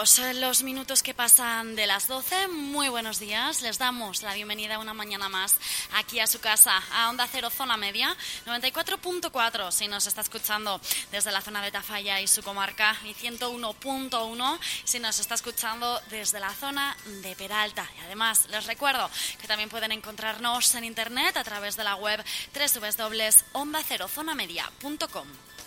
contados los minutos que pasan de las 12. Muy buenos días. Les damos la bienvenida una mañana más aquí a su casa, a Onda Cero Zona Media, 94.4 si nos está escuchando desde la zona de Tafalla y su comarca, y 101.1 si nos está escuchando desde la zona de Peralta. Y además les recuerdo que también pueden encontrarnos en internet a través de la web www.ondacerozonamedia.com.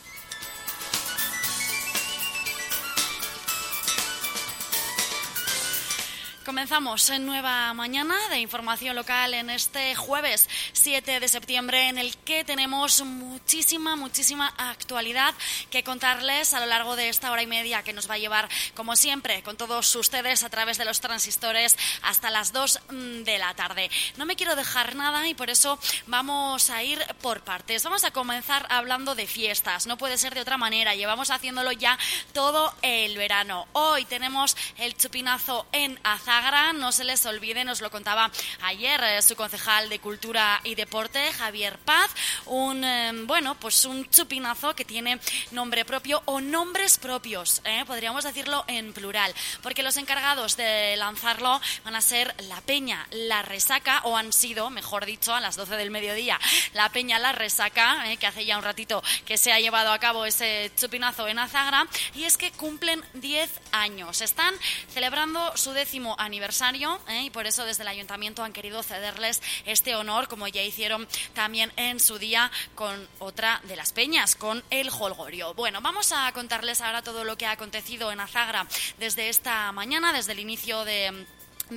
Comenzamos en nueva mañana de información local en este jueves 7 de septiembre, en el que tenemos muchísima actualidad que contarles a lo largo de esta hora y media que nos va a llevar, como siempre, con todos ustedes a través de los transistores hasta las 2 de la tarde. No me quiero dejar nada y por eso vamos a ir por partes. Vamos a comenzar hablando de fiestas, no puede ser de otra manera, llevamos haciéndolo ya todo el verano. Hoy tenemos el chupinazo en Azagra. No se les olvide, nos lo contaba ayer su concejal de Cultura y Deporte, Javier Paz, un chupinazo que tiene nombre propio o nombres propios, podríamos decirlo en plural, porque los encargados de lanzarlo van a ser la Peña La Resaca, o han sido, mejor dicho, a las 12 del mediodía, la Peña La Resaca, que hace ya un ratito que se ha llevado a cabo ese chupinazo en Azagra, y es que cumplen 10 años. Están celebrando su 10º aniversario, y por eso desde el ayuntamiento han querido cederles este honor, como ya hicieron también en su día con otra de las peñas, con el Holgorio. Bueno, vamos a contarles ahora todo lo que ha acontecido en Azagra desde esta mañana, desde el inicio de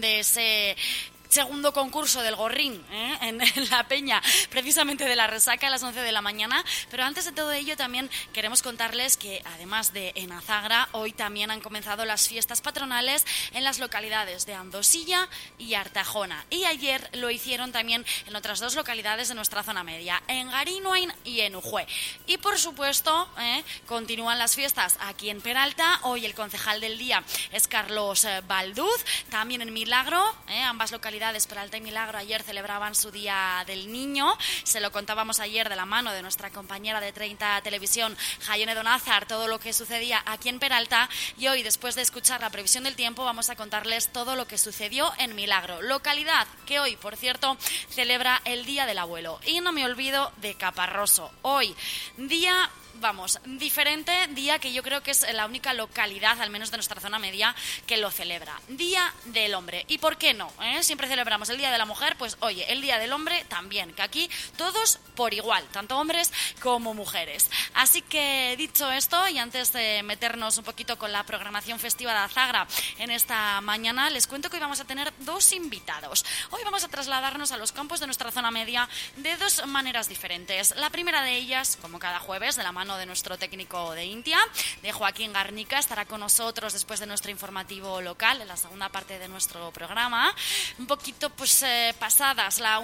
ese segundo concurso del Gorrín en la Peña, precisamente de La Resaca, a las 11 de la mañana. Pero antes de todo ello también queremos contarles que además de en Azagra, hoy también han comenzado las fiestas patronales en las localidades de Andosilla y Artajona, y ayer lo hicieron también en otras dos localidades de nuestra zona media, en Garinoain y en Ujue. Y por supuesto continúan las fiestas aquí en Peralta. Hoy el concejal del día es Carlos Balduz, también en Milagro, ambas localidades, Peralta y Milagro, ayer celebraban su Día del Niño. Se lo contábamos ayer de la mano de nuestra compañera de 30 Televisión, Jaione Donázar, todo lo que sucedía aquí en Peralta, y hoy, después de escuchar la previsión del tiempo, vamos a contarles todo lo que sucedió en Milagro, localidad que hoy, por cierto, celebra el Día del Abuelo. Y no me olvido de Caparroso. Hoy, día diferente, día que yo creo que es la única localidad, al menos de nuestra zona media, que lo celebra. Día del Hombre. ¿Y por qué no? Siempre celebramos el Día de la Mujer, pues oye, el Día del Hombre también, que aquí todos por igual, tanto hombres como mujeres. Así que, dicho esto, y antes de meternos un poquito con la programación festiva de Azagra en esta mañana, les cuento que hoy vamos a tener dos invitados. Hoy vamos a trasladarnos a los campos de nuestra zona media de dos maneras diferentes. La primera de ellas, como cada jueves, de la mano de nuestro técnico de Intia, de Joaquín Garnica, estará con nosotros después de nuestro informativo local, en la segunda parte de nuestro programa, un poquito pasadas la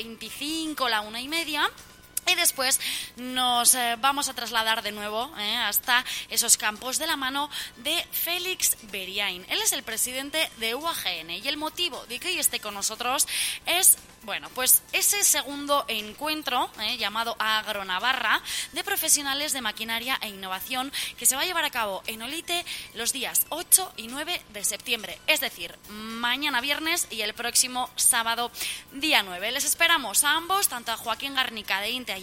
1:25, la 1:30. Y después nos vamos a trasladar de nuevo hasta esos campos de la mano de Félix Beriain. Él es el presidente de UAGN y el motivo de que hoy esté con nosotros es, pues ese segundo encuentro llamado Agronavarra de profesionales de maquinaria e innovación, que se va a llevar a cabo en Olite los días 8 y 9 de septiembre, es decir, mañana viernes y el próximo sábado día 9. Les esperamos a ambos, tanto a Joaquín Garnica de Intia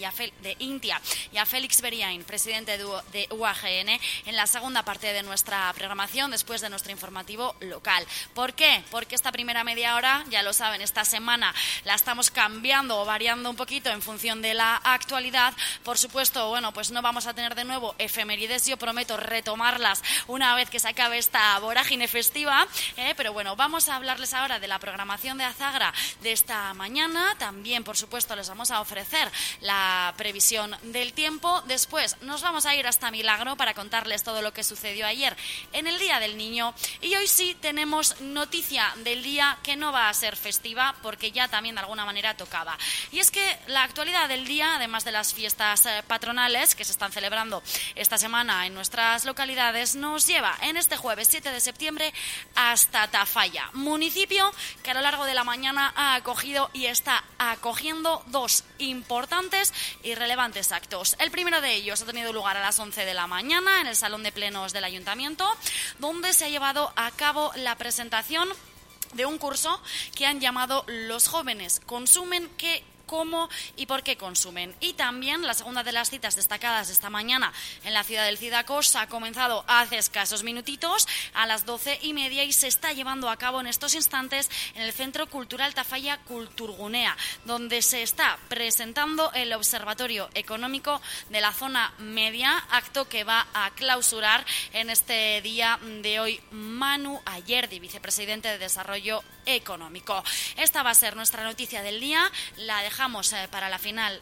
y a Félix Beriain, presidente de UAGN, en la segunda parte de nuestra programación después de nuestro informativo local. ¿Por qué? Porque esta primera media hora, ya lo saben, esta semana la estamos cambiando o variando un poquito en función de la actualidad. Por supuesto, pues no vamos a tener de nuevo efemérides, yo prometo retomarlas una vez que se acabe esta vorágine festiva, pero vamos a hablarles ahora de la programación de Azagra de esta mañana. También, por supuesto, les vamos a ofrecer la previsión del tiempo. Después nos vamos a ir hasta Milagro para contarles todo lo que sucedió ayer en el Día del Niño. Y hoy sí tenemos noticia del día, que no va a ser festiva, porque ya también de alguna manera tocaba. Y es que la actualidad del día, además de las fiestas patronales que se están celebrando esta semana en nuestras localidades, nos lleva en este jueves 7 de septiembre hasta Tafalla, municipio que a lo largo de la mañana ha acogido y está acogiendo dos importantes y relevantes actos. El primero de ellos ha tenido lugar a las 11 de la mañana en el Salón de Plenos del Ayuntamiento, donde se ha llevado a cabo la presentación de un curso que han llamado Los jóvenes consumen, qué, cómo y por qué consumen. Y también la segunda de las citas destacadas esta mañana en la ciudad del Cidacos ha comenzado hace escasos minutitos a las 12:30 y se está llevando a cabo en estos instantes en el Centro Cultural Tafalla Kulturgunea, donde se está presentando el Observatorio Económico de la Zona Media, acto que va a clausurar en este día de hoy Manu Ayerdi, vicepresidente de Desarrollo Económico. Esta va a ser nuestra noticia del día. La dejamos para el final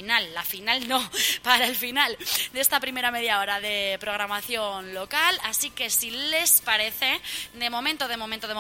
de esta primera media hora de programación local, así que si les parece, de momento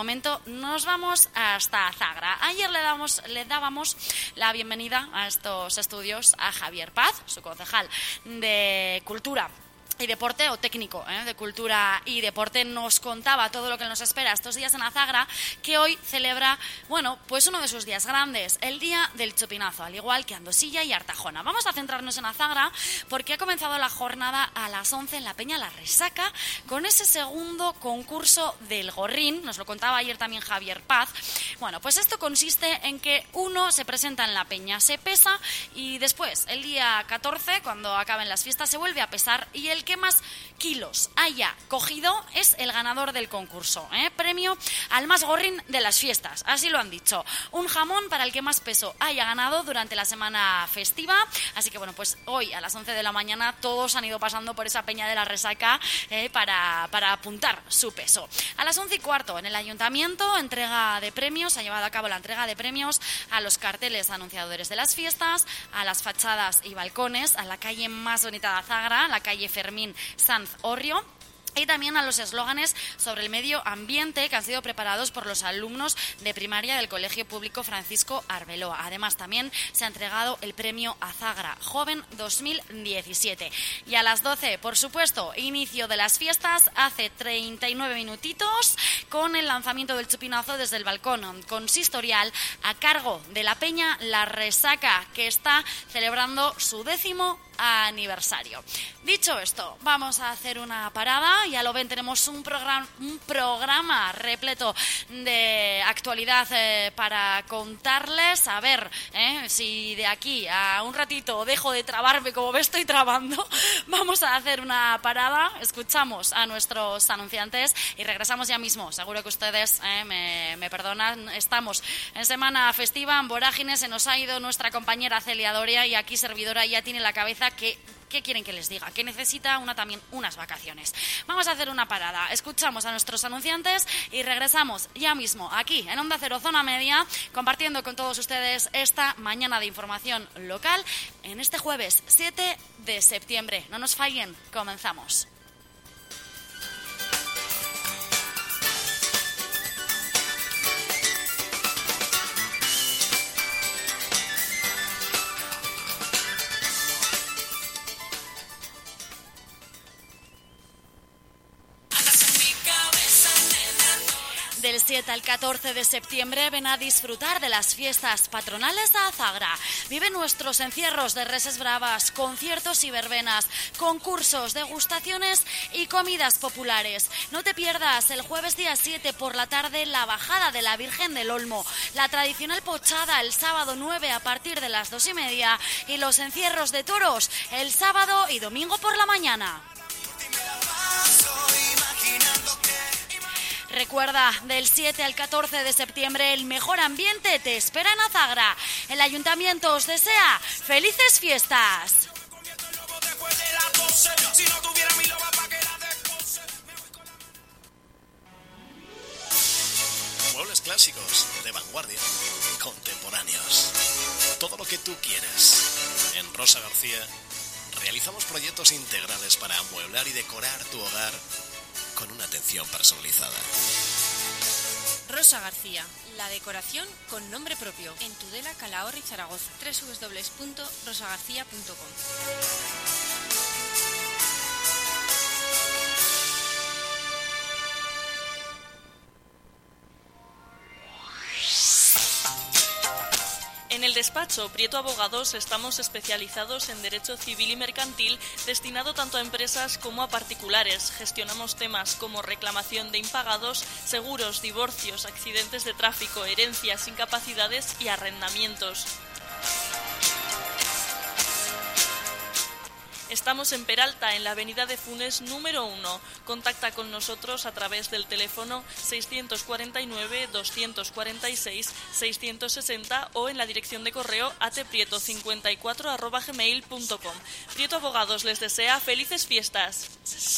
nos vamos hasta Azagra. Ayer le dábamos la bienvenida a estos estudios a Javier Paz, su concejal de Cultura y Deporte, o técnico de Cultura y Deporte. Nos contaba todo lo que nos espera estos días en Azagra, que hoy celebra, pues uno de sus días grandes, el Día del Chupinazo, al igual que Andosilla y Artajona. Vamos a centrarnos en Azagra porque ha comenzado la jornada a las 11 en la Peña La Resaca con ese segundo concurso del gorrín. Nos lo contaba ayer también Javier Paz. Bueno, pues esto consiste en que uno se presenta en la peña, se pesa y después, el día 14, cuando acaben las fiestas, se vuelve a pesar y el que más kilos haya cogido es el ganador del concurso. Premio al más gorrín de las fiestas, así lo han dicho. Un jamón para el que más peso haya ganado durante la semana festiva. Así que pues hoy a las 11 de la mañana todos han ido pasando por esa Peña de la Resaca para apuntar su peso. A las 11:15 en el Ayuntamiento, entrega de premios, ha llevado a cabo la entrega de premios a los carteles anunciadores de las fiestas, a las fachadas y balcones, a la calle más bonita de Azagra, la calle Fermín Sanz Orrio, y también a los eslóganes sobre el medio ambiente que han sido preparados por los alumnos de primaria del Colegio Público Francisco Arbeloa. Además, también se ha entregado el premio Azagra Joven 2017. Y a las 12, por supuesto, inicio de las fiestas, hace 39 minutitos, con el lanzamiento del chupinazo desde el balcón consistorial a cargo de la Peña La Resaca, que está celebrando su 10º aniversario. Dicho esto, vamos a hacer una parada. Ya lo ven, tenemos un programa repleto de actualidad para contarles. A ver si de aquí a un ratito dejo de trabarme como me estoy trabando. Vamos a hacer una parada, escuchamos a nuestros anunciantes y regresamos ya mismo. Seguro que ustedes me perdonan. Estamos en semana festiva, en vorágine, se nos ha ido nuestra compañera Celia Doria y aquí servidora ya tiene la cabeza que... ¿Qué quieren que les diga? Que necesita también unas vacaciones. Vamos a hacer una parada, escuchamos a nuestros anunciantes y regresamos ya mismo aquí en Onda Cero Zona Media, compartiendo con todos ustedes esta mañana de información local en este jueves 7 de septiembre. No nos fallen, comenzamos. Del 7 al 14 de septiembre ven a disfrutar de las fiestas patronales de Azagra. Vive nuestros encierros de reses bravas, conciertos y verbenas, concursos, degustaciones y comidas populares. No te pierdas el jueves día 7 por la tarde la bajada de la Virgen del Olmo, la tradicional pochada el sábado 9 a partir de las 2:30 y los encierros de toros el sábado y domingo por la mañana. Recuerda, del 7 al 14 de septiembre el mejor ambiente te espera en Azagra. El Ayuntamiento os desea felices fiestas. Muebles clásicos, de vanguardia, contemporáneos. Todo lo que tú quieres. En Rosa García realizamos proyectos integrales para amueblar y decorar tu hogar con una atención personalizada. Rosa García, la decoración con nombre propio, en Tudela, Calahorra y Zaragoza. www.rosagarcia.com. En el despacho Prieto Abogados estamos especializados en derecho civil y mercantil destinado tanto a empresas como a particulares. Gestionamos temas como reclamación de impagados, seguros, divorcios, accidentes de tráfico, herencias, incapacidades y arrendamientos. Estamos en Peralta, en la avenida de Funes número 1. Contacta con nosotros a través del teléfono 649-246-660 o en la dirección de correo atprieto54@gmail.com. Prieto Abogados les desea felices fiestas.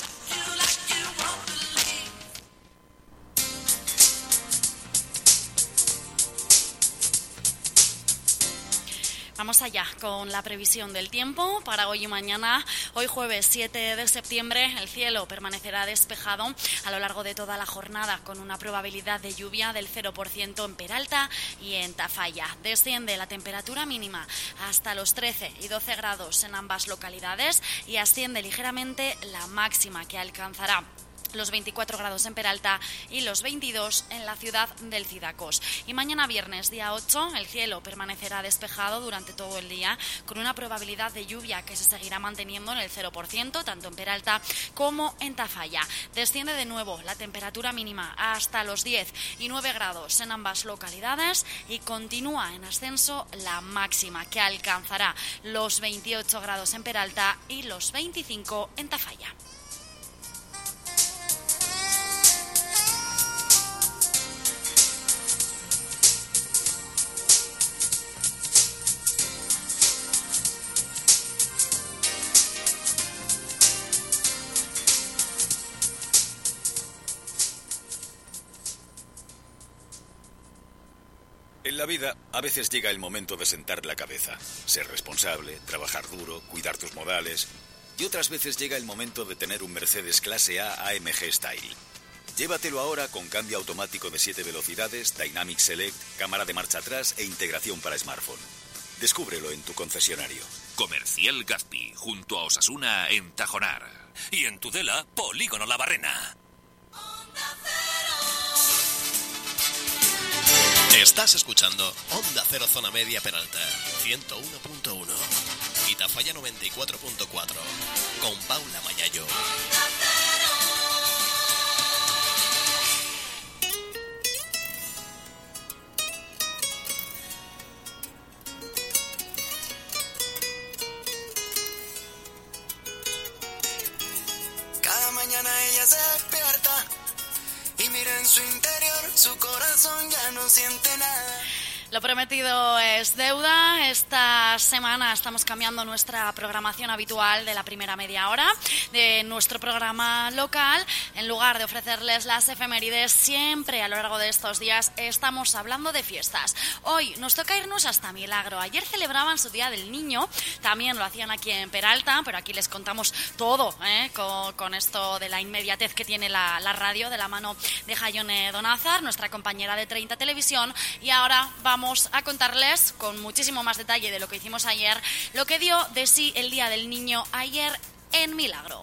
Vamos allá con la previsión del tiempo para hoy y mañana. Hoy jueves 7 de septiembre el cielo permanecerá despejado a lo largo de toda la jornada con una probabilidad de lluvia del 0% en Peralta y en Tafalla. Desciende la temperatura mínima hasta los 13 y 12 grados en ambas localidades y asciende ligeramente la máxima que alcanzará los 24 grados en Peralta y los 22 en la ciudad del Cidacos. Y mañana viernes, día 8, el cielo permanecerá despejado durante todo el día, con una probabilidad de lluvia que se seguirá manteniendo en el 0%, tanto en Peralta como en Tafalla. Desciende de nuevo la temperatura mínima hasta los 10 y 9 grados en ambas localidades y continúa en ascenso la máxima, que alcanzará los 28 grados en Peralta y los 25 en Tafalla. En la vida, a veces llega el momento de sentar la cabeza, ser responsable, trabajar duro, cuidar tus modales. Y otras veces llega el momento de tener un Mercedes Clase A AMG Style. Llévatelo ahora con cambio automático de 7 velocidades, Dynamic Select, cámara de marcha atrás e integración para smartphone. Descúbrelo en tu concesionario. Comercial Gazpi, junto a Osasuna en Tajonar. Y en Tudela, Polígono La Barrena. Estás escuchando Onda Cero Zona Media Peralta 101.1 y Tafalla 94.4 con Paula Mayayo. Cada mañana ella se despierta y mira en su interior, su corazón ya no siente nada. Lo prometido es deuda. Esta semana estamos cambiando nuestra programación habitual de la primera media hora de nuestro programa local. En lugar de ofrecerles las efemérides siempre a lo largo de estos días, estamos hablando de fiestas. Hoy nos toca irnos hasta Milagro. Ayer celebraban su Día del Niño, también lo hacían aquí en Peralta, pero aquí les contamos todo, con esto de la inmediatez que tiene la radio, de la mano de Jaione Donázar, nuestra compañera de 30 Televisión, y ahora vamos a contarles con muchísimo más detalle de lo que hicimos ayer, lo que dio de sí el Día del Niño ayer en Milagro.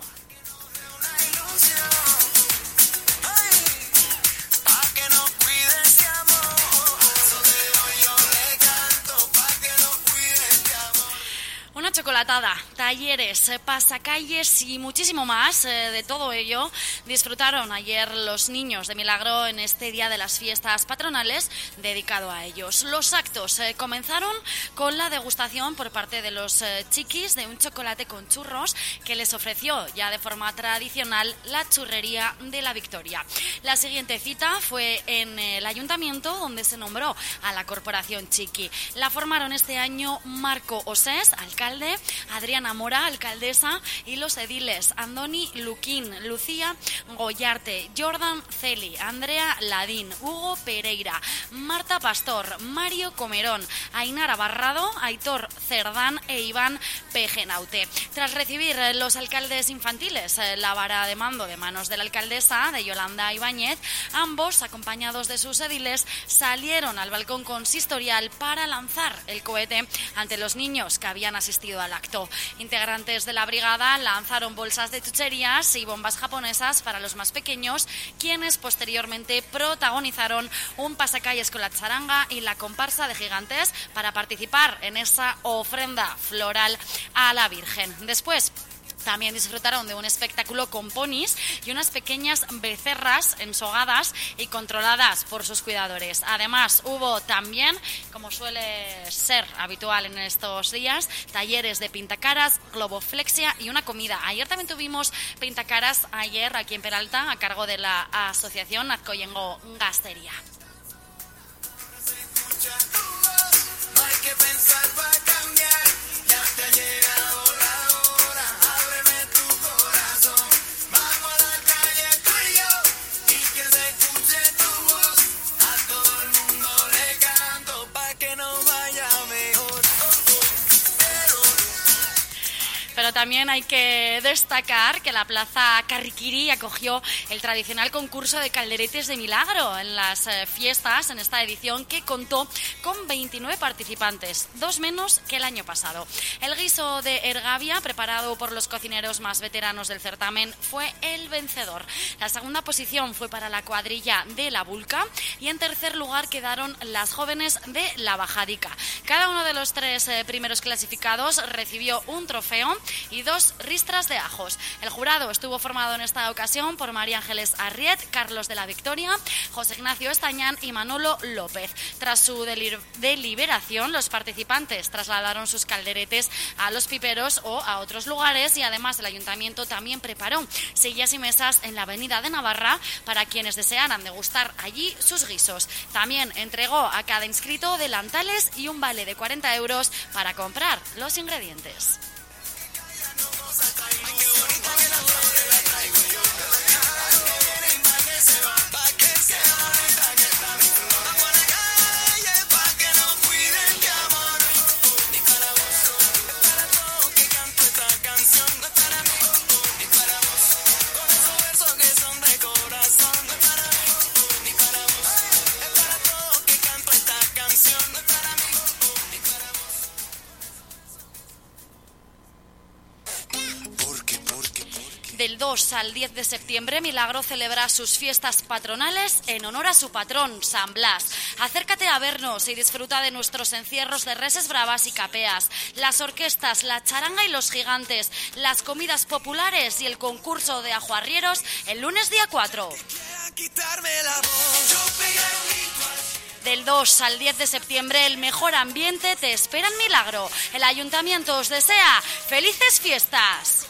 Una chocolatada, talleres, pasacalles y muchísimo más. De todo ello disfrutaron ayer los niños de Milagro en este Día de las Fiestas Patronales dedicado a ellos. Los actos comenzaron con la degustación por parte de los chiquis de un chocolate con churros que les ofreció ya de forma tradicional la Churrería de la Victoria. La siguiente cita fue en el ayuntamiento, donde se nombró a la corporación Chiqui. La formaron este año Marco Osés, alcalde, alcalde, Adriana Mora, alcaldesa, y los ediles Andoni Luquín, Lucía Goyarte, Jordan Celi, Andrea Ladín, Hugo Pereira, Marta Pastor, Mario Comerón, Ainara Barrado, Aitor Cerdán e Iván Pejenaute. Tras recibir los alcaldes infantiles la vara de mando de manos de la alcaldesa, de Yolanda Ibáñez, ambos, acompañados de sus ediles, salieron al balcón consistorial para lanzar el cohete ante los niños que habían asistido al acto. Integrantes de la brigada lanzaron bolsas de chucherías y bombas japonesas para los más pequeños, quienes posteriormente protagonizaron un pasacalles con la charanga y la comparsa de gigantes para participar en esa ofrenda floral a la Virgen. Después también disfrutaron de un espectáculo con ponis y unas pequeñas becerras ensogadas y controladas por sus cuidadores. Además, hubo también, como suele ser habitual en estos días, talleres de pintacaras, globoflexia y una comida. Ayer también tuvimos pintacaras, ayer aquí en Peralta, a cargo de la asociación Azcoyengo Gastería. No hay que pensar para cambiar, ya te ha llegado la hora. Ábreme tu corazón, vamos a la calle tú y yo, y que se escuche tu voz. A todo el mundo le canto pa' que nos vaya mejor. Pero también hay que destacar que la Plaza Carriquiri acogió el tradicional concurso de calderetes de milagro en las fiestas, en esta edición que contó con 29 participantes, 2 menos que el año pasado. El guiso de Ergavia, preparado por los cocineros más veteranos del certamen, fue el vencedor. La segunda posición fue para la cuadrilla de La Vulca y en tercer lugar quedaron las jóvenes de La Bajadica. Cada uno de los 3 primeros clasificados recibió un trofeo y 2 ristras de ajos. El jurado estuvo formado en esta ocasión por María Ángeles Arriet, Carlos de la Victoria, José Ignacio Estañán y Manolo López. Tras su deliberación, los participantes trasladaron sus calderetes a los piperos o a otros lugares y además el ayuntamiento también preparó sillas y mesas en la avenida de Navarra para quienes desearan degustar allí sus guisos. También entregó a cada inscrito delantales y un vale de 40 euros para comprar los ingredientes. Del 2 al 10 de septiembre, Milagro celebra sus fiestas patronales en honor a su patrón, San Blas. Acércate a vernos y disfruta de nuestros encierros de reses bravas y capeas, las orquestas, la charanga y los gigantes, las comidas populares y el concurso de ajuarrieros el lunes día 4. Del 2 al 10 de septiembre, el mejor ambiente te espera en Milagro. El ayuntamiento os desea felices fiestas.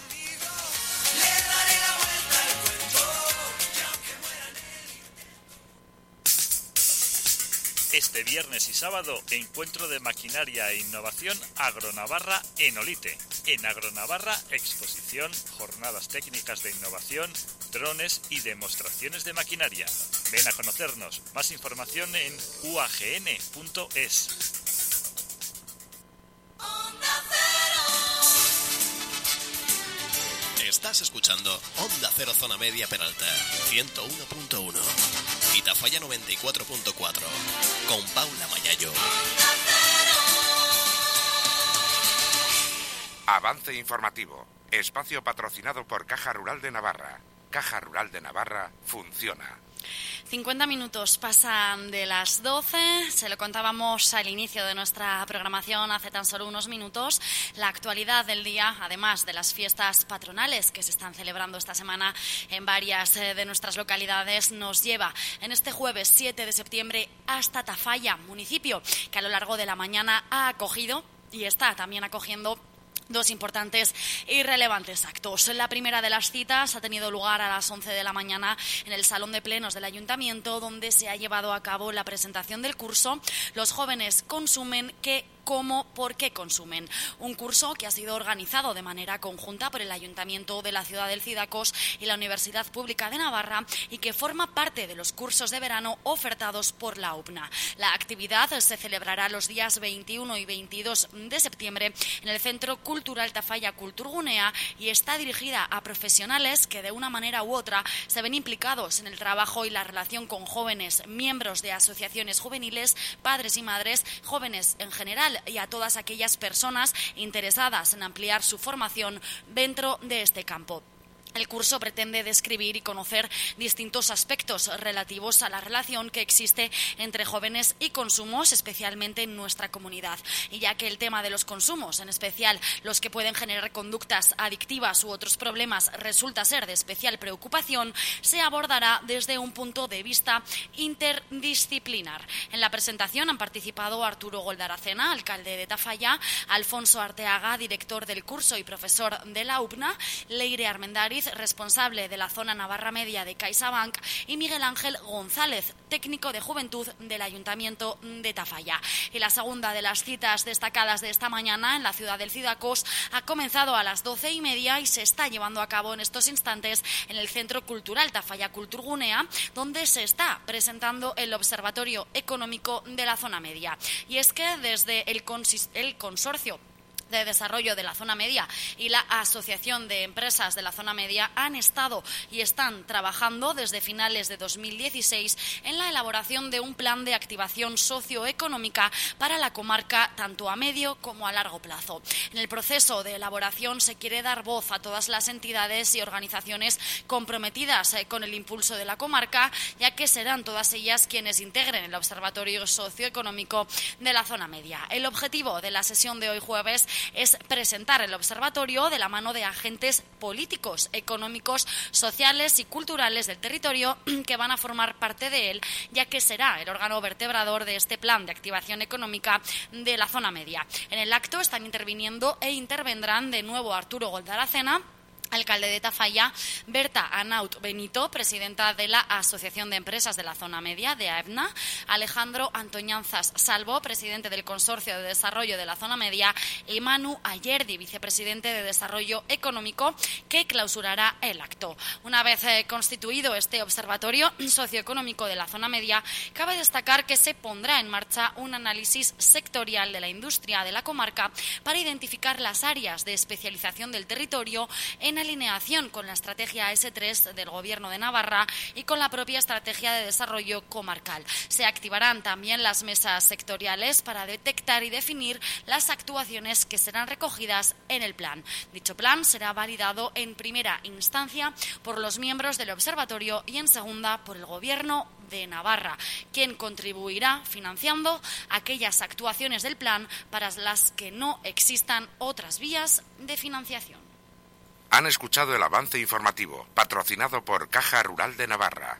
Este viernes y sábado, encuentro de maquinaria e innovación Agronavarra en Olite. En Agronavarra, exposición, jornadas técnicas de innovación, drones y demostraciones de maquinaria. Ven a conocernos. Más información en uagn.es. Estás escuchando Onda Cero Zona Media Peralta, 101.1 y Tafalla 94.4, con Paula Mayayo. Avance informativo. Espacio patrocinado por Caja Rural de Navarra. Caja Rural de Navarra funciona. 50 minutos pasan de las 12, se lo contábamos al inicio de nuestra programación hace tan solo unos minutos. La actualidad del día, además de las fiestas patronales que se están celebrando esta semana en varias de nuestras localidades, nos lleva en este jueves 7 de septiembre hasta Tafalla, municipio que a lo largo de la mañana ha acogido y está también acogiendo 2 importantes y relevantes actos. La primera de las citas ha tenido lugar a las 11 de la mañana en el Salón de Plenos del Ayuntamiento, donde se ha llevado a cabo la presentación del curso Los jóvenes consumen, que cómo, por qué consumen. Un curso que ha sido organizado de manera conjunta por el Ayuntamiento de la ciudad del Cidacos y la Universidad Pública de Navarra y que forma parte de los cursos de verano ofertados por la UPNA. La actividad se celebrará los días 21 y 22 de septiembre en el Centro Cultural Tafalla Kulturgunea y está dirigida a profesionales que de una manera u otra se ven implicados en el trabajo y la relación con jóvenes, miembros de asociaciones juveniles, padres y madres, jóvenes en general y a todas aquellas personas interesadas en ampliar su formación dentro de este campo. El curso pretende describir y conocer distintos aspectos relativos a la relación que existe entre jóvenes y consumos, especialmente en nuestra comunidad. Y ya que el tema de los consumos, en especial los que pueden generar conductas adictivas u otros problemas, resulta ser de especial preocupación, se abordará desde un punto de vista interdisciplinar. En la presentación han participado Arturo Goldaracena, alcalde de Tafalla, Alfonso Arteaga, director del curso y profesor de la UPNA, Leire Armendariz, responsable de la zona Navarra Media de CaixaBank, y Miguel Ángel González, técnico de juventud del Ayuntamiento de Tafalla. Y la segunda de las citas destacadas de esta mañana en la ciudad del Cidacos ha comenzado a las 12:30 y se está llevando a cabo en estos instantes en el Centro Cultural Tafalla Kulturgunea, donde se está presentando el Observatorio Económico de la Zona Media. Y es que desde el consorcio de Desarrollo de la Zona Media y la Asociación de Empresas de la Zona Media han estado y están trabajando desde finales de 2016 en la elaboración de un plan de activación socioeconómica para la comarca tanto a medio como a largo plazo. En el proceso de elaboración se quiere dar voz a todas las entidades y organizaciones comprometidas con el impulso de la comarca, ya que serán todas ellas quienes integren el Observatorio Socioeconómico de la Zona Media. El objetivo de la sesión de hoy jueves es presentar el observatorio de la mano de agentes políticos, económicos, sociales y culturales del territorio que van a formar parte de él, ya que será el órgano vertebrador de este plan de activación económica de la Zona Media. En el acto están interviniendo e intervendrán de nuevo Arturo Goldaracena, alcalde de Tafalla, Berta Anaut Benito, presidenta de la Asociación de Empresas de la Zona Media, de AEBNA, Alejandro Antoñanzas Salvo, presidente del Consorcio de Desarrollo de la Zona Media, y Manu Ayerdi, vicepresidente de Desarrollo Económico, que clausurará el acto. Una vez constituido este Observatorio Socioeconómico de la Zona Media, cabe destacar que se pondrá en marcha un análisis sectorial de la industria de la comarca para identificar las áreas de especialización del territorio en alineación con la estrategia S3 del Gobierno de Navarra y con la propia estrategia de desarrollo comarcal. Se activarán también las mesas sectoriales para detectar y definir las actuaciones que serán recogidas en el plan. Dicho plan será validado en primera instancia por los miembros del observatorio y en segunda por el Gobierno de Navarra, quien contribuirá financiando aquellas actuaciones del plan para las que no existan otras vías de financiación. Han escuchado el avance informativo, patrocinado por Caja Rural de Navarra.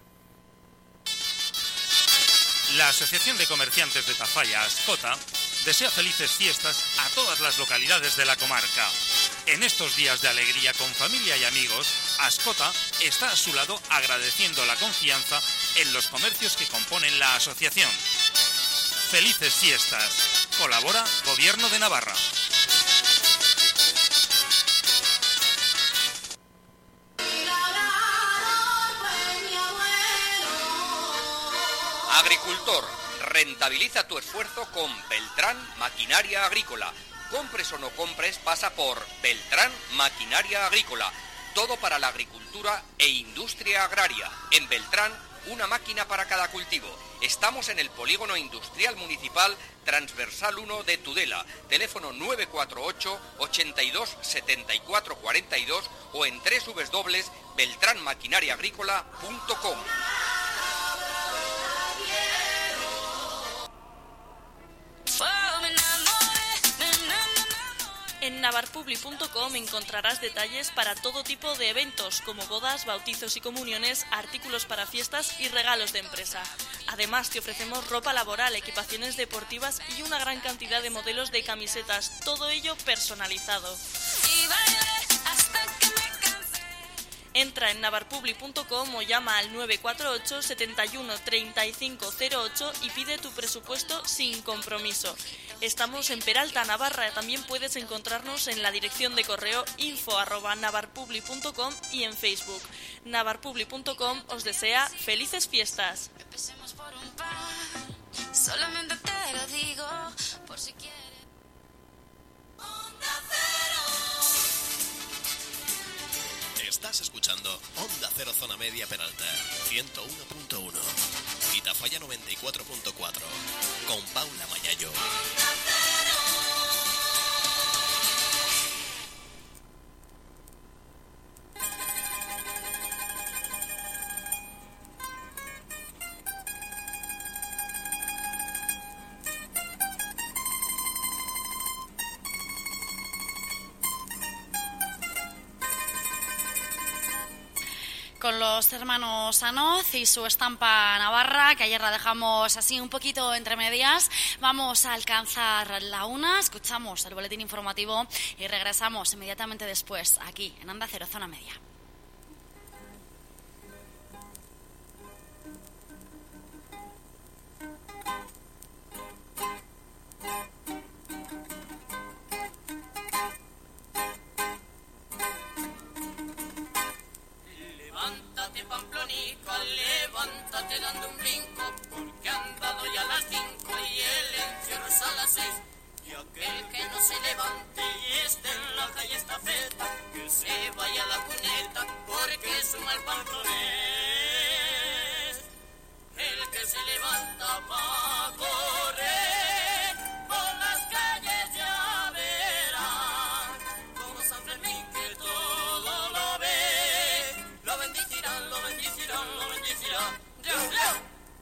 La Asociación de Comerciantes de Tafalla, Ascota, desea felices fiestas a todas las localidades de la comarca. En estos días de alegría con familia y amigos, Ascota está a su lado agradeciendo la confianza en los comercios que componen la asociación. Felices fiestas. Colabora Gobierno de Navarra. Agricultor, rentabiliza tu esfuerzo con Beltrán Maquinaria Agrícola. Compres o no compres, pasa por Beltrán Maquinaria Agrícola. Todo para la agricultura e industria agraria. En Beltrán, una máquina para cada cultivo. Estamos en el Polígono Industrial Municipal Transversal 1 de Tudela. Teléfono 948 82 74 42 o en www.beltranmaquinariaagrícola.com. En navarpubli.com encontrarás detalles para todo tipo de eventos como bodas, bautizos y comuniones, artículos para fiestas y regalos de empresa. Además te ofrecemos ropa laboral, equipaciones deportivas y una gran cantidad de modelos de camisetas, todo ello personalizado. Entra en navarpubli.com o llama al 948 71 35 08 y pide tu presupuesto sin compromiso. Estamos en Peralta, Navarra. También puedes encontrarnos en la dirección de correo info@navarpubli.com y en Facebook. navarpubli.com os desea felices fiestas. Empecemos por un par, solamente te lo digo, por si quieres. Onda Cero. Estás escuchando Onda Cero Zona Media Peralta, 101.1 y Tafalla 94.4, con Paula Mayayo. Con los hermanos Anoz y su estampa navarra, que ayer la dejamos así un poquito entre medias. Vamos a alcanzar la 1, escuchamos el boletín informativo y regresamos inmediatamente después aquí en Onda Cero Zona Media. Levántate, Pamplonica, levántate dando un brinco, porque han dado ya las 5 y el encierro es a las 6. Y aquel que no se levante y esté en la calle estafeta, que se vaya a la cuneta, porque es un mal pantronés. El que se levanta va a correr por las calles, ya verán, como San Fermín que todo lo ve. Lo bendicirán, lo bendicirán, lo bendicirán. ¡Dios, Dios!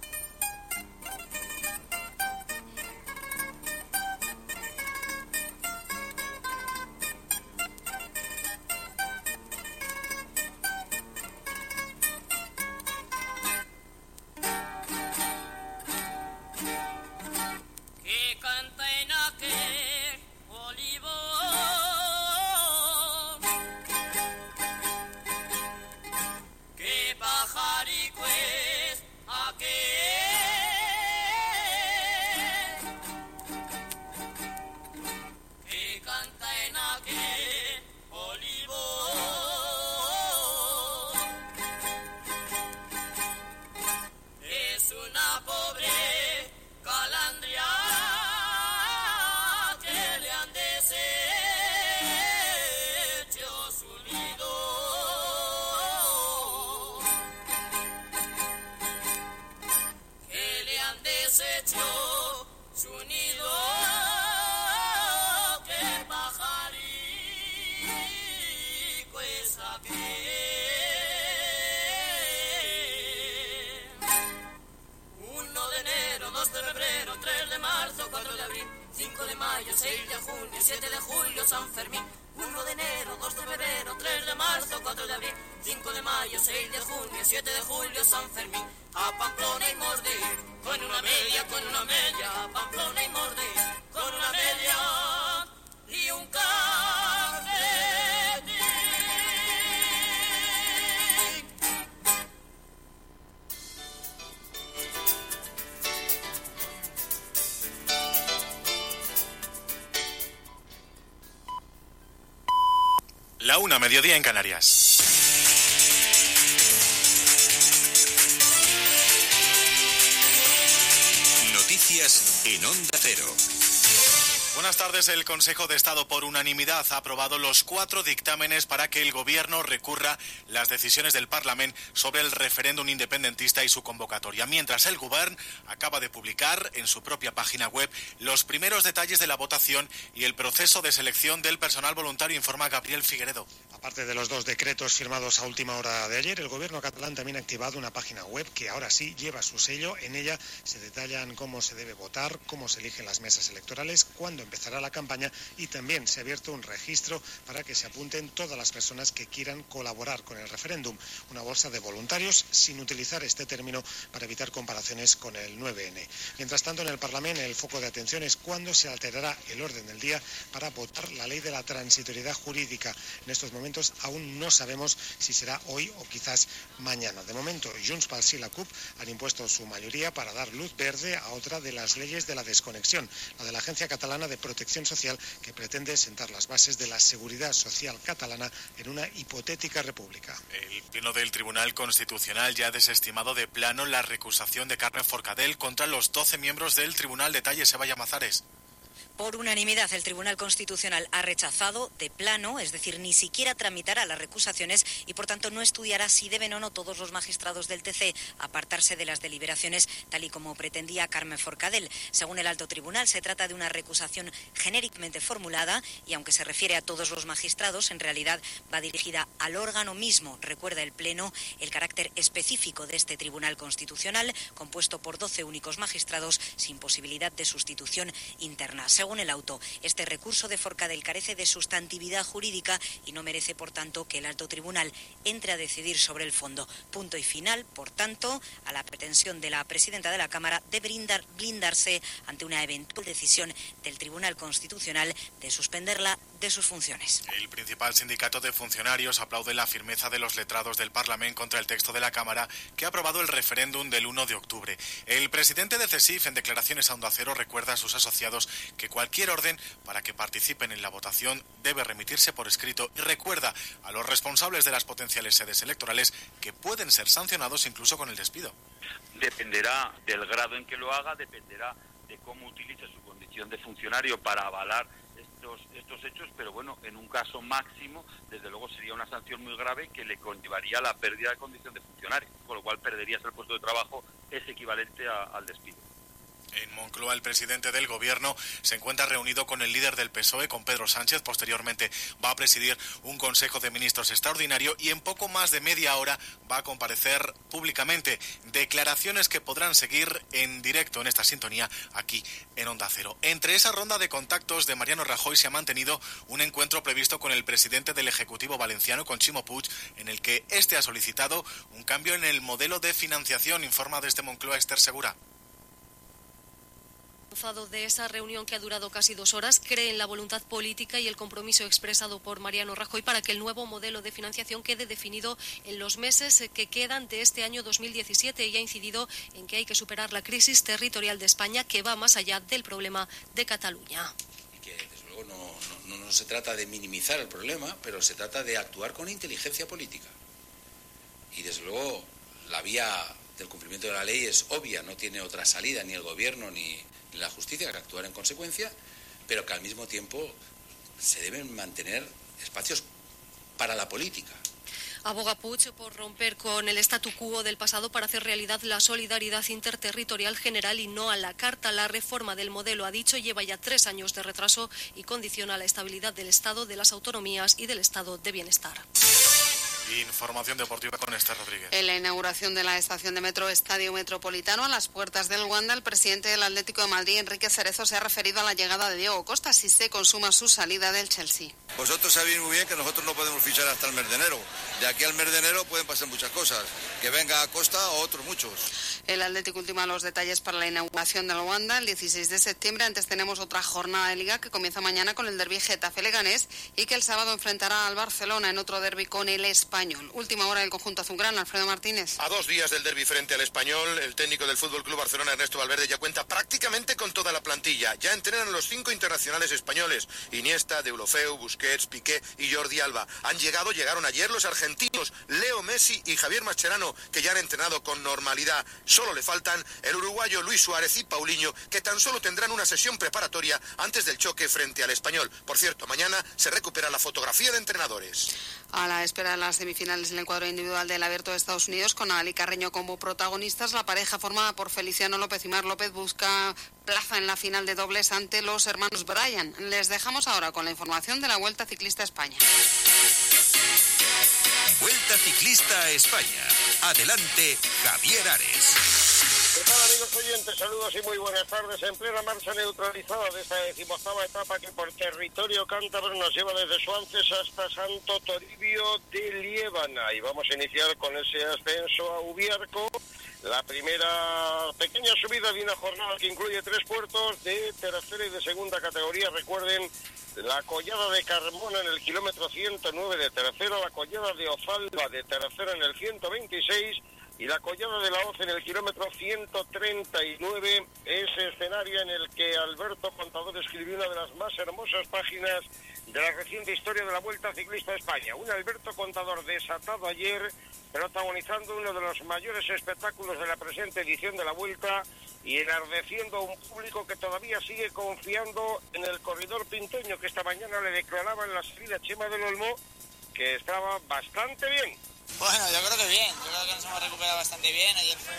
Que canta en aquel olivo. Que pajarico es aquel que canta en aquel olivo. Es una pobre calandria que le han deshecho su nido. Que le han deshecho su nido. Que pajarico es aquel. 1 de enero, 2 de febrero, 3 de marzo, 4 de abril, 5 de mayo, 6 de junio, 7 de julio, San Fermín. 1 de enero, 2 de febrero, 3 de marzo, 4 de abril, 5 de mayo, 6 de junio, 7 de julio, San Fermín. A Pamplona y Mordí, con una media, a Pamplona y Mordí, con una media y un cafetín. La 1, mediodía en Canarias. Noticias en Onda Cero. Buenas tardes. El Consejo de Estado por unanimidad ha aprobado los 4 dictámenes para que el Gobierno recurra las decisiones del Parlamento sobre el referéndum independentista y su convocatoria, mientras el Govern acaba de publicar en su propia página web los primeros detalles de la votación y el proceso de selección del personal voluntario, informa Gabriel Figueredo. Aparte de los 2 decretos firmados a última hora de ayer, el Gobierno catalán también ha activado una página web que ahora sí lleva su sello. En ella se detallan cómo se debe votar, cómo se eligen las mesas electorales, cuándo empezará la campaña, y también se ha abierto un registro para que se apunten todas las personas que quieran colaborar con el referéndum. Una bolsa de voluntarios, sin utilizar este término para evitar comparaciones con el 9N. Mientras tanto, en el Parlamento el foco de atención es cuándo se alterará el orden del día para votar la ley de la transitoriedad jurídica. En estos momentos aún no sabemos si será hoy o quizás mañana. De momento, Junts pel Sí y la CUP han impuesto su mayoría para dar luz verde a otra de las leyes de la desconexión, la de la Agencia Catalana de Protección Social, que pretende sentar las bases de la seguridad social catalana en una hipotética república. El Pleno del Tribunal Constitucional ya ha desestimado de plano la recusación de Carme Forcadell contra los 12 miembros del Tribunal. Detalle, Seba Llamazares. Por unanimidad, el Tribunal Constitucional ha rechazado de plano, es decir, ni siquiera tramitará las recusaciones y, por tanto, no estudiará si deben o no todos los magistrados del TC apartarse de las deliberaciones, tal y como pretendía Carme Forcadell. Según el Alto Tribunal, se trata de una recusación genéricamente formulada y, aunque se refiere a todos los magistrados, en realidad va dirigida al órgano mismo. Recuerda el Pleno el carácter específico de este Tribunal Constitucional, compuesto por 12 únicos magistrados sin posibilidad de sustitución interna. Según el auto, este recurso de Forcadell carece de sustantividad jurídica y no merece, por tanto, que el Alto Tribunal entre a decidir sobre el fondo. Punto y final, por tanto, a la pretensión de la presidenta de la Cámara de blindarse ante una eventual decisión del Tribunal Constitucional de suspenderla de sus funciones. El principal sindicato de funcionarios aplaude la firmeza de los letrados del Parlamento contra el texto de la Cámara que ha aprobado el referéndum del 1 de octubre. El presidente de CESIF, en declaraciones a Onda Cero, recuerda a sus asociados que cualquier orden para que participen en la votación debe remitirse por escrito y recuerda a los responsables de las potenciales sedes electorales que pueden ser sancionados incluso con el despido. Dependerá del grado en que lo haga, dependerá de cómo utilice su condición de funcionario para avalar estos hechos, pero bueno, en un caso máximo, desde luego sería una sanción muy grave que le conllevaría la pérdida de condición de funcionario, con lo cual perderías el puesto de trabajo, es equivalente al despido. En Moncloa, el presidente del Gobierno se encuentra reunido con el líder del PSOE, con Pedro Sánchez. Posteriormente va a presidir un Consejo de Ministros extraordinario y en poco más de media hora va a comparecer públicamente. Declaraciones que podrán seguir en directo en esta sintonía aquí en Onda Cero. Entre esa ronda de contactos de Mariano Rajoy se ha mantenido un encuentro previsto con el presidente del Ejecutivo valenciano, con Ximo Puig, en el que este ha solicitado un cambio en el modelo de financiación, informa desde Moncloa Esther Segura. De esa reunión que ha durado casi 2 horas, cree en la voluntad política y el compromiso expresado por Mariano Rajoy para que el nuevo modelo de financiación quede definido en los meses que quedan de este año 2017 y ha incidido en que hay que superar la crisis territorial de España que va más allá del problema de Cataluña. Y que desde luego no se trata de minimizar el problema, pero se trata de actuar con inteligencia política. Y desde luego la vía del cumplimiento de la ley es obvia, no tiene otra salida, ni el Gobierno ni la justicia, que actuar en consecuencia, pero que al mismo tiempo se deben mantener espacios para la política. Aboga Puig por romper con el statu quo del pasado para hacer realidad la solidaridad interterritorial general y no a la carta. La reforma del modelo, ha dicho, lleva ya 3 años de retraso y condiciona la estabilidad del Estado, de las autonomías y del estado de bienestar. Información deportiva con Esther Rodríguez. En la inauguración de la estación de metro Estadio Metropolitano, a las puertas del Wanda, el presidente del Atlético de Madrid, Enrique Cerezo, se ha referido a la llegada de Diego Costa si se consuma su salida del Chelsea. Vosotros sabéis muy bien que nosotros no podemos fichar hasta el mes de enero. De aquí al mes de enero pueden pasar muchas cosas. Que venga a Costa o otros muchos. El Atlético ultima los detalles para la inauguración del Wanda el 16 de septiembre. Antes tenemos otra jornada de Liga que comienza mañana con el derbi Getafe-Leganés y que el sábado enfrentará al Barcelona en otro derbi con el Español. Última hora del conjunto azulgrana, Alfredo Martínez. A 2 días del derbi frente al Español, el técnico del Fútbol Club Barcelona, Ernesto Valverde, ya cuenta prácticamente con toda la plantilla. Ya entrenan los 5 internacionales españoles: Iniesta, Deulofeu, Busquets, Piqué y Jordi Alba. Llegaron ayer los argentinos Leo Messi y Javier Mascherano, que ya han entrenado con normalidad. Solo le faltan el uruguayo Luis Suárez y Paulinho, que tan solo tendrán una sesión preparatoria antes del choque frente al Español. Por cierto, mañana se recupera la fotografía de entrenadores. A la espera de las semifinales en el cuadro individual del Abierto de Estados Unidos, con Ali Carreño como protagonistas, la pareja formada por Feliciano López y Mar López busca plaza en la final de dobles ante los hermanos Bryan. Les dejamos ahora con la información de la Vuelta Ciclista a España. Vuelta Ciclista a España. Adelante, Javier Ares. ¿Qué tal, amigos oyentes? Saludos y muy buenas tardes. En plena marcha neutralizada de esta 18ª etapa que por territorio cántabro nos lleva desde Suances hasta Santo Toribio de Liébana. Y vamos a iniciar con ese ascenso a Ubiarco. La primera pequeña subida de una jornada que incluye 3 puertos de tercera y de segunda categoría. Recuerden, la Collada de Carmona en el kilómetro 109 de tercera, la Collada de Ozalba de tercera en el 126 y la Collada de la Hoz en el kilómetro 139, ese escenario en el que Alberto Contador escribió una de las más hermosas páginas de la reciente historia de la Vuelta Ciclista a España. Un Alberto Contador desatado ayer, protagonizando uno de los mayores espectáculos de la presente edición de la Vuelta y enardeciendo a un público que todavía sigue confiando en el corredor pinteño, que esta mañana le declaraba en la salida Chema del Olmo que estaba bastante bien. Bueno, yo creo que bien, yo creo que nos hemos recuperado bastante bien. Ayer fue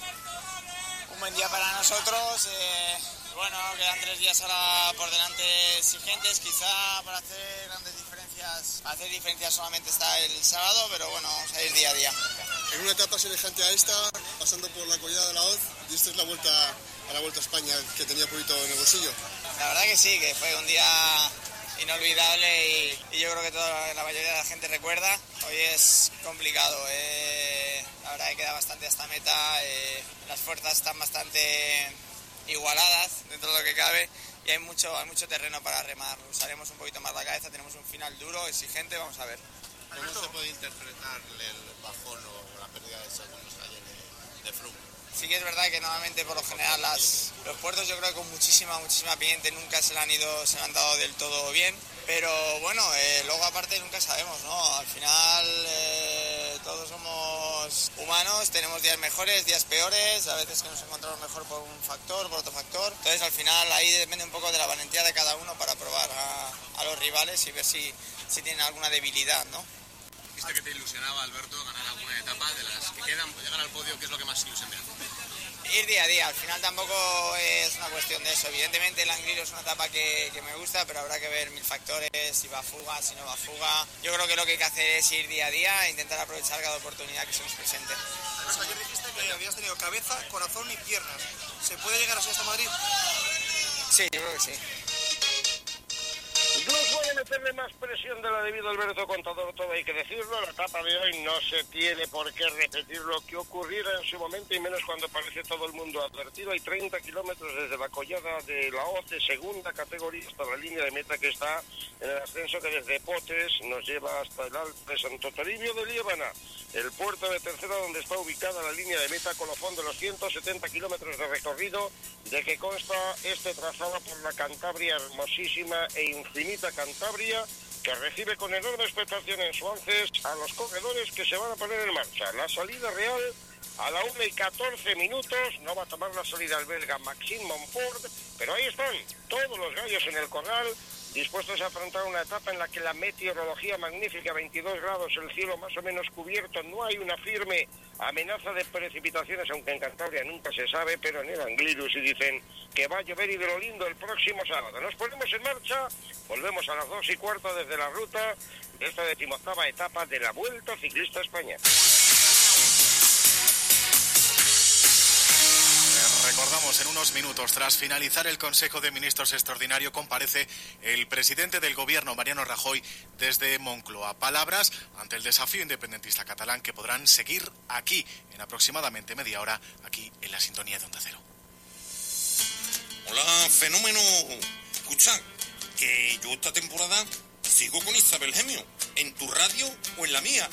un buen día para nosotros. Bueno, quedan 3 días ahora por delante exigentes, quizá para hacer grandes diferencias. Para hacer diferencias solamente está el sábado, pero bueno, vamos a ir día a día. En una etapa semejante a esta, pasando por la Collada de la Hoz, y esta es la vuelta a la Vuelta a España que tenía poquito en el bolsillo. La verdad que sí, que fue un día inolvidable y yo creo que la mayoría de la gente recuerda. Hoy es complicado, la verdad que queda bastante hasta meta, las fuerzas están bastante igualadas dentro de lo que cabe y hay mucho terreno para remar. Usaremos un poquito más la cabeza, tenemos un final duro, exigente, vamos a ver. ¿Cómo se puede interpretar el bajón o la pérdida de segundos ayer de Froome? Sí que es verdad que normalmente por lo general los puertos yo creo que con muchísima pendiente nunca se le han dado del todo bien, pero bueno, luego aparte nunca sabemos, ¿no? Al final todos somos humanos, tenemos días mejores, días peores, a veces que nos encontramos mejor por un factor, por otro factor, entonces al final ahí depende un poco de la valentía de cada uno para probar a los rivales y ver si tienen alguna debilidad, ¿no? ¿Viste que te ilusionaba, Alberto, ganar alguna etapa de las que quedan, llegar al podio? ¿Qué es lo que más ilusión te hace? Ir día a día, al final tampoco es una cuestión de eso. Evidentemente el Angliru es una etapa que me gusta, pero habrá que ver 1000 factores, si va a fuga, si no va a fuga. Yo creo que lo que hay que hacer es ir día a día e intentar aprovechar cada oportunidad que se nos presente. Alberto, ayer dijiste que habías tenido cabeza, corazón y piernas. ¿Se puede llegar así hasta Madrid? Sí, yo creo que sí. No puede meterle más presión de la debido Alberto Contador, todo hay que decirlo. La etapa de hoy no se tiene por qué repetir lo que ocurriera en su momento y menos cuando parece todo el mundo advertido. Hay 30 kilómetros desde la Collada de la Hoz de segunda categoría hasta la línea de meta que está en el ascenso que desde Potes nos lleva hasta el Alto de Santo Toribio de Liébana, el puerto de tercera donde está ubicada la línea de meta, colofón de los 170 kilómetros de recorrido de que consta este trazado por la Cantabria hermosísima e infinita Cantabria, que recibe con enorme expectación en Suances a los corredores que se van a poner en marcha. La salida real a la 1:14, no va a tomar la salida el belga Maxime Montfort, pero ahí están todos los gallos en el corral, dispuestos a afrontar una etapa en la que la meteorología magnífica, 22 grados, el cielo más o menos cubierto, no hay una firme amenaza de precipitaciones, aunque en Cantabria nunca se sabe, pero en el Angliru sí dicen que va a llover y de lo lindo el próximo sábado. Nos ponemos en marcha, volvemos a las 2:15 desde la ruta de esta 18ª etapa de la Vuelta Ciclista a España. Recordamos, en unos minutos, tras finalizar el Consejo de Ministros extraordinario, comparece el presidente del Gobierno, Mariano Rajoy, desde Moncloa. Palabras ante el desafío independentista catalán que podrán seguir aquí, en aproximadamente media hora, aquí en la sintonía de Onda Cero. Hola, fenómeno. Escucha, que yo esta temporada sigo con Isabel Gemio, en tu radio o en la mía.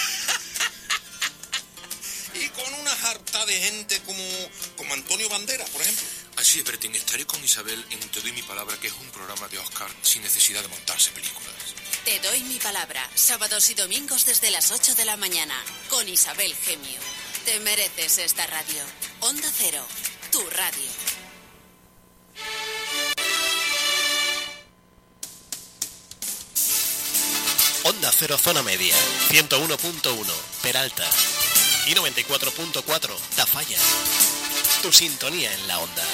Y con una jarta de gente como Antonio Banderas, por ejemplo. Así es, Bertín, estaré con Isabel en Te doy mi palabra, que es un programa de Oscar sin necesidad de montarse películas. Te doy mi palabra, sábados y domingos desde las 8 de la mañana, con Isabel Gemio. Te mereces esta radio. Onda Cero, tu radio. Onda Cero Zona Media, 101.1 Peralta y 94.4 Tafalla. Tu sintonía en la onda.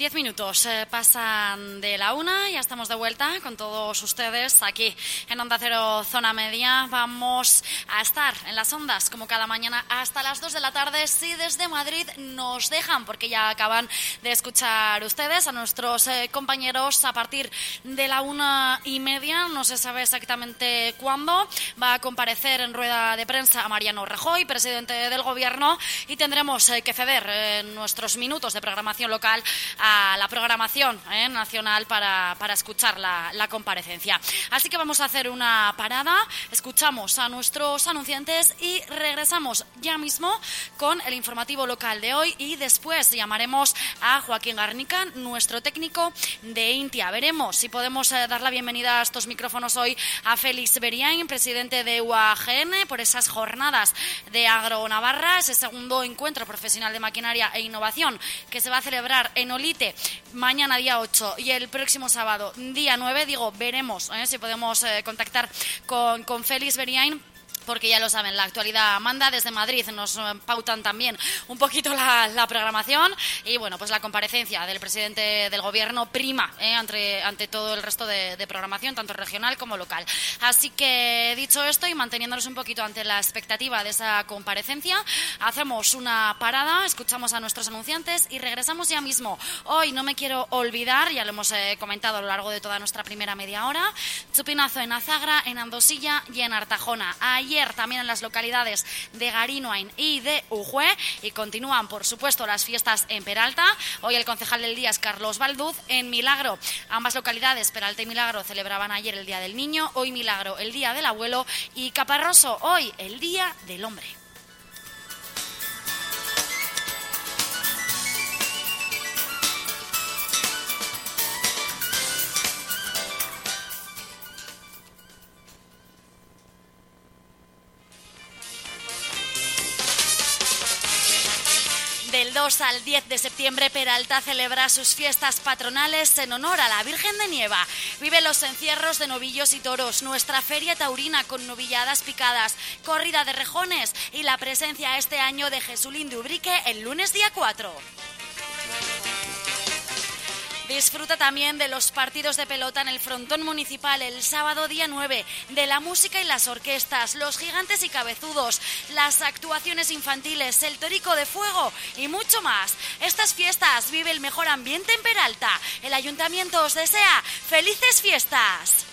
10 minutos pasan de la 1, ya estamos de vuelta con todos ustedes aquí en Onda Cero Zona Media. Vamos a estar en las ondas como cada mañana hasta las 2 de la tarde, si desde Madrid nos dejan, porque ya acaban de escuchar ustedes a nuestros compañeros a partir de la 1:30, no se sabe exactamente cuándo, va a comparecer en rueda de prensa Mariano Rajoy, presidente del Gobierno, y tendremos que ceder nuestros minutos de programación local a la programación nacional para escuchar la comparecencia. Así que vamos a hacer una parada, escuchamos a nuestros anunciantes y regresamos ya mismo con el informativo local de hoy, y después llamaremos a Joaquín Garnica, nuestro técnico de Intia. Veremos si podemos dar la bienvenida a estos micrófonos hoy a Félix Beriain, presidente de UAGN, por esas jornadas de Agro Navarra, ese segundo encuentro profesional de maquinaria e innovación que se va a celebrar en Olite mañana día 8 y el próximo sábado día 9. Veremos si podemos contactar con Félix Beriain, porque ya lo saben, la actualidad manda. Desde Madrid nos pautan también un poquito la programación, y bueno, pues la comparecencia del presidente del Gobierno prima ante todo el resto de programación, tanto regional como local. Así que, dicho esto, y manteniéndonos un poquito ante la expectativa de esa comparecencia, hacemos una parada, escuchamos a nuestros anunciantes y regresamos ya mismo. Hoy no me quiero olvidar, ya lo hemos comentado a lo largo de toda nuestra primera media hora, chupinazo en Azagra, en Andosilla y en Artajona. Ayer también en las localidades de Garinoain y de Ujue, y continúan, por supuesto, las fiestas en Peralta. Hoy el concejal del día es Carlos Balduz. En Milagro, ambas localidades, Peralta y Milagro, celebraban ayer el Día del Niño, hoy Milagro el Día del Abuelo, y Caparroso hoy el Día del Hombre. Del 2 al 10 de septiembre, Peralta celebra sus fiestas patronales en honor a la Virgen de Nieva. Vive los encierros de novillos y toros, nuestra feria taurina con novilladas picadas, corrida de rejones y la presencia este año de Jesulín de Ubrique el lunes día 4. Disfruta también de los partidos de pelota en el frontón municipal el sábado día 9, de la música y las orquestas, los gigantes y cabezudos, las actuaciones infantiles, el torico de fuego y mucho más. Estas fiestas vive el mejor ambiente en Peralta. El ayuntamiento os desea felices fiestas.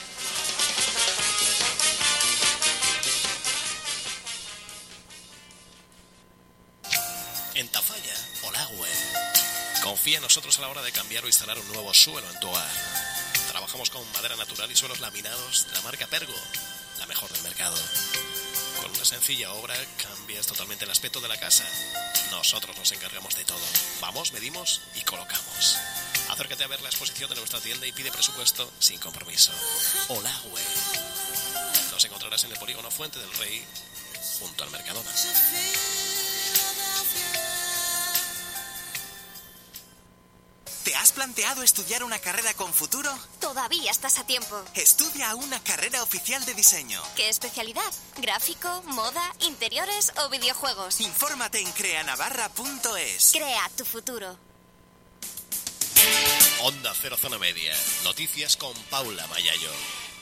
En Tafalla, Olagüe. Confía en nosotros a la hora de cambiar o instalar un nuevo suelo en tu hogar. Trabajamos con madera natural y suelos laminados de la marca Pergo, la mejor del mercado. Con una sencilla obra cambias totalmente el aspecto de la casa. Nosotros nos encargamos de todo. Vamos, medimos y colocamos. Acércate a ver la exposición de nuestra tienda y pide presupuesto sin compromiso. Olagüe. Nos encontrarás en el polígono Fuente del Rey, junto al Mercadona. ¿Te has planteado estudiar una carrera con futuro? Todavía estás a tiempo. Estudia una carrera oficial de diseño. ¿Qué especialidad? ¿Gráfico, moda, interiores o videojuegos? Infórmate en creanavarra.es. Crea tu futuro. Onda Cero Zona Media. Noticias con Paula Mayayo.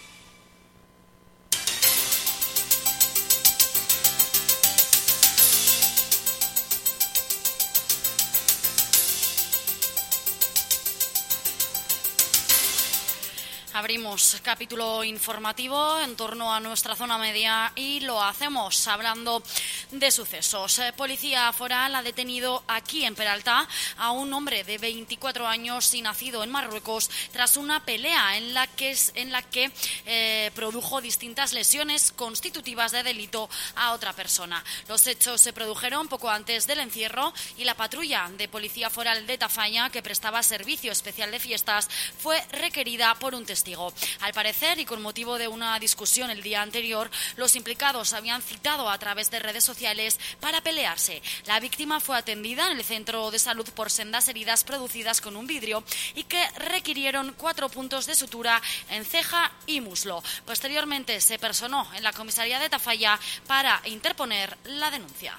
Abrimos capítulo informativo en torno a nuestra zona media y lo hacemos hablando de sucesos. Policía Foral ha detenido aquí en Peralta a un hombre de 24 años y nacido en Marruecos tras una pelea en la que produjo distintas lesiones constitutivas de delito a otra persona. Los hechos se produjeron poco antes del encierro y la patrulla de Policía Foral de Tafalla, que prestaba servicio especial de fiestas, fue requerida por un testigo. Al parecer, y con motivo de una discusión el día anterior, los implicados habían citado a través de redes sociales para pelearse. La víctima fue atendida en el centro de salud por sendas heridas producidas con un vidrio y que requirieron 4 puntos de sutura en ceja y muslo. Posteriormente se personó en la comisaría de Tafalla para interponer la denuncia.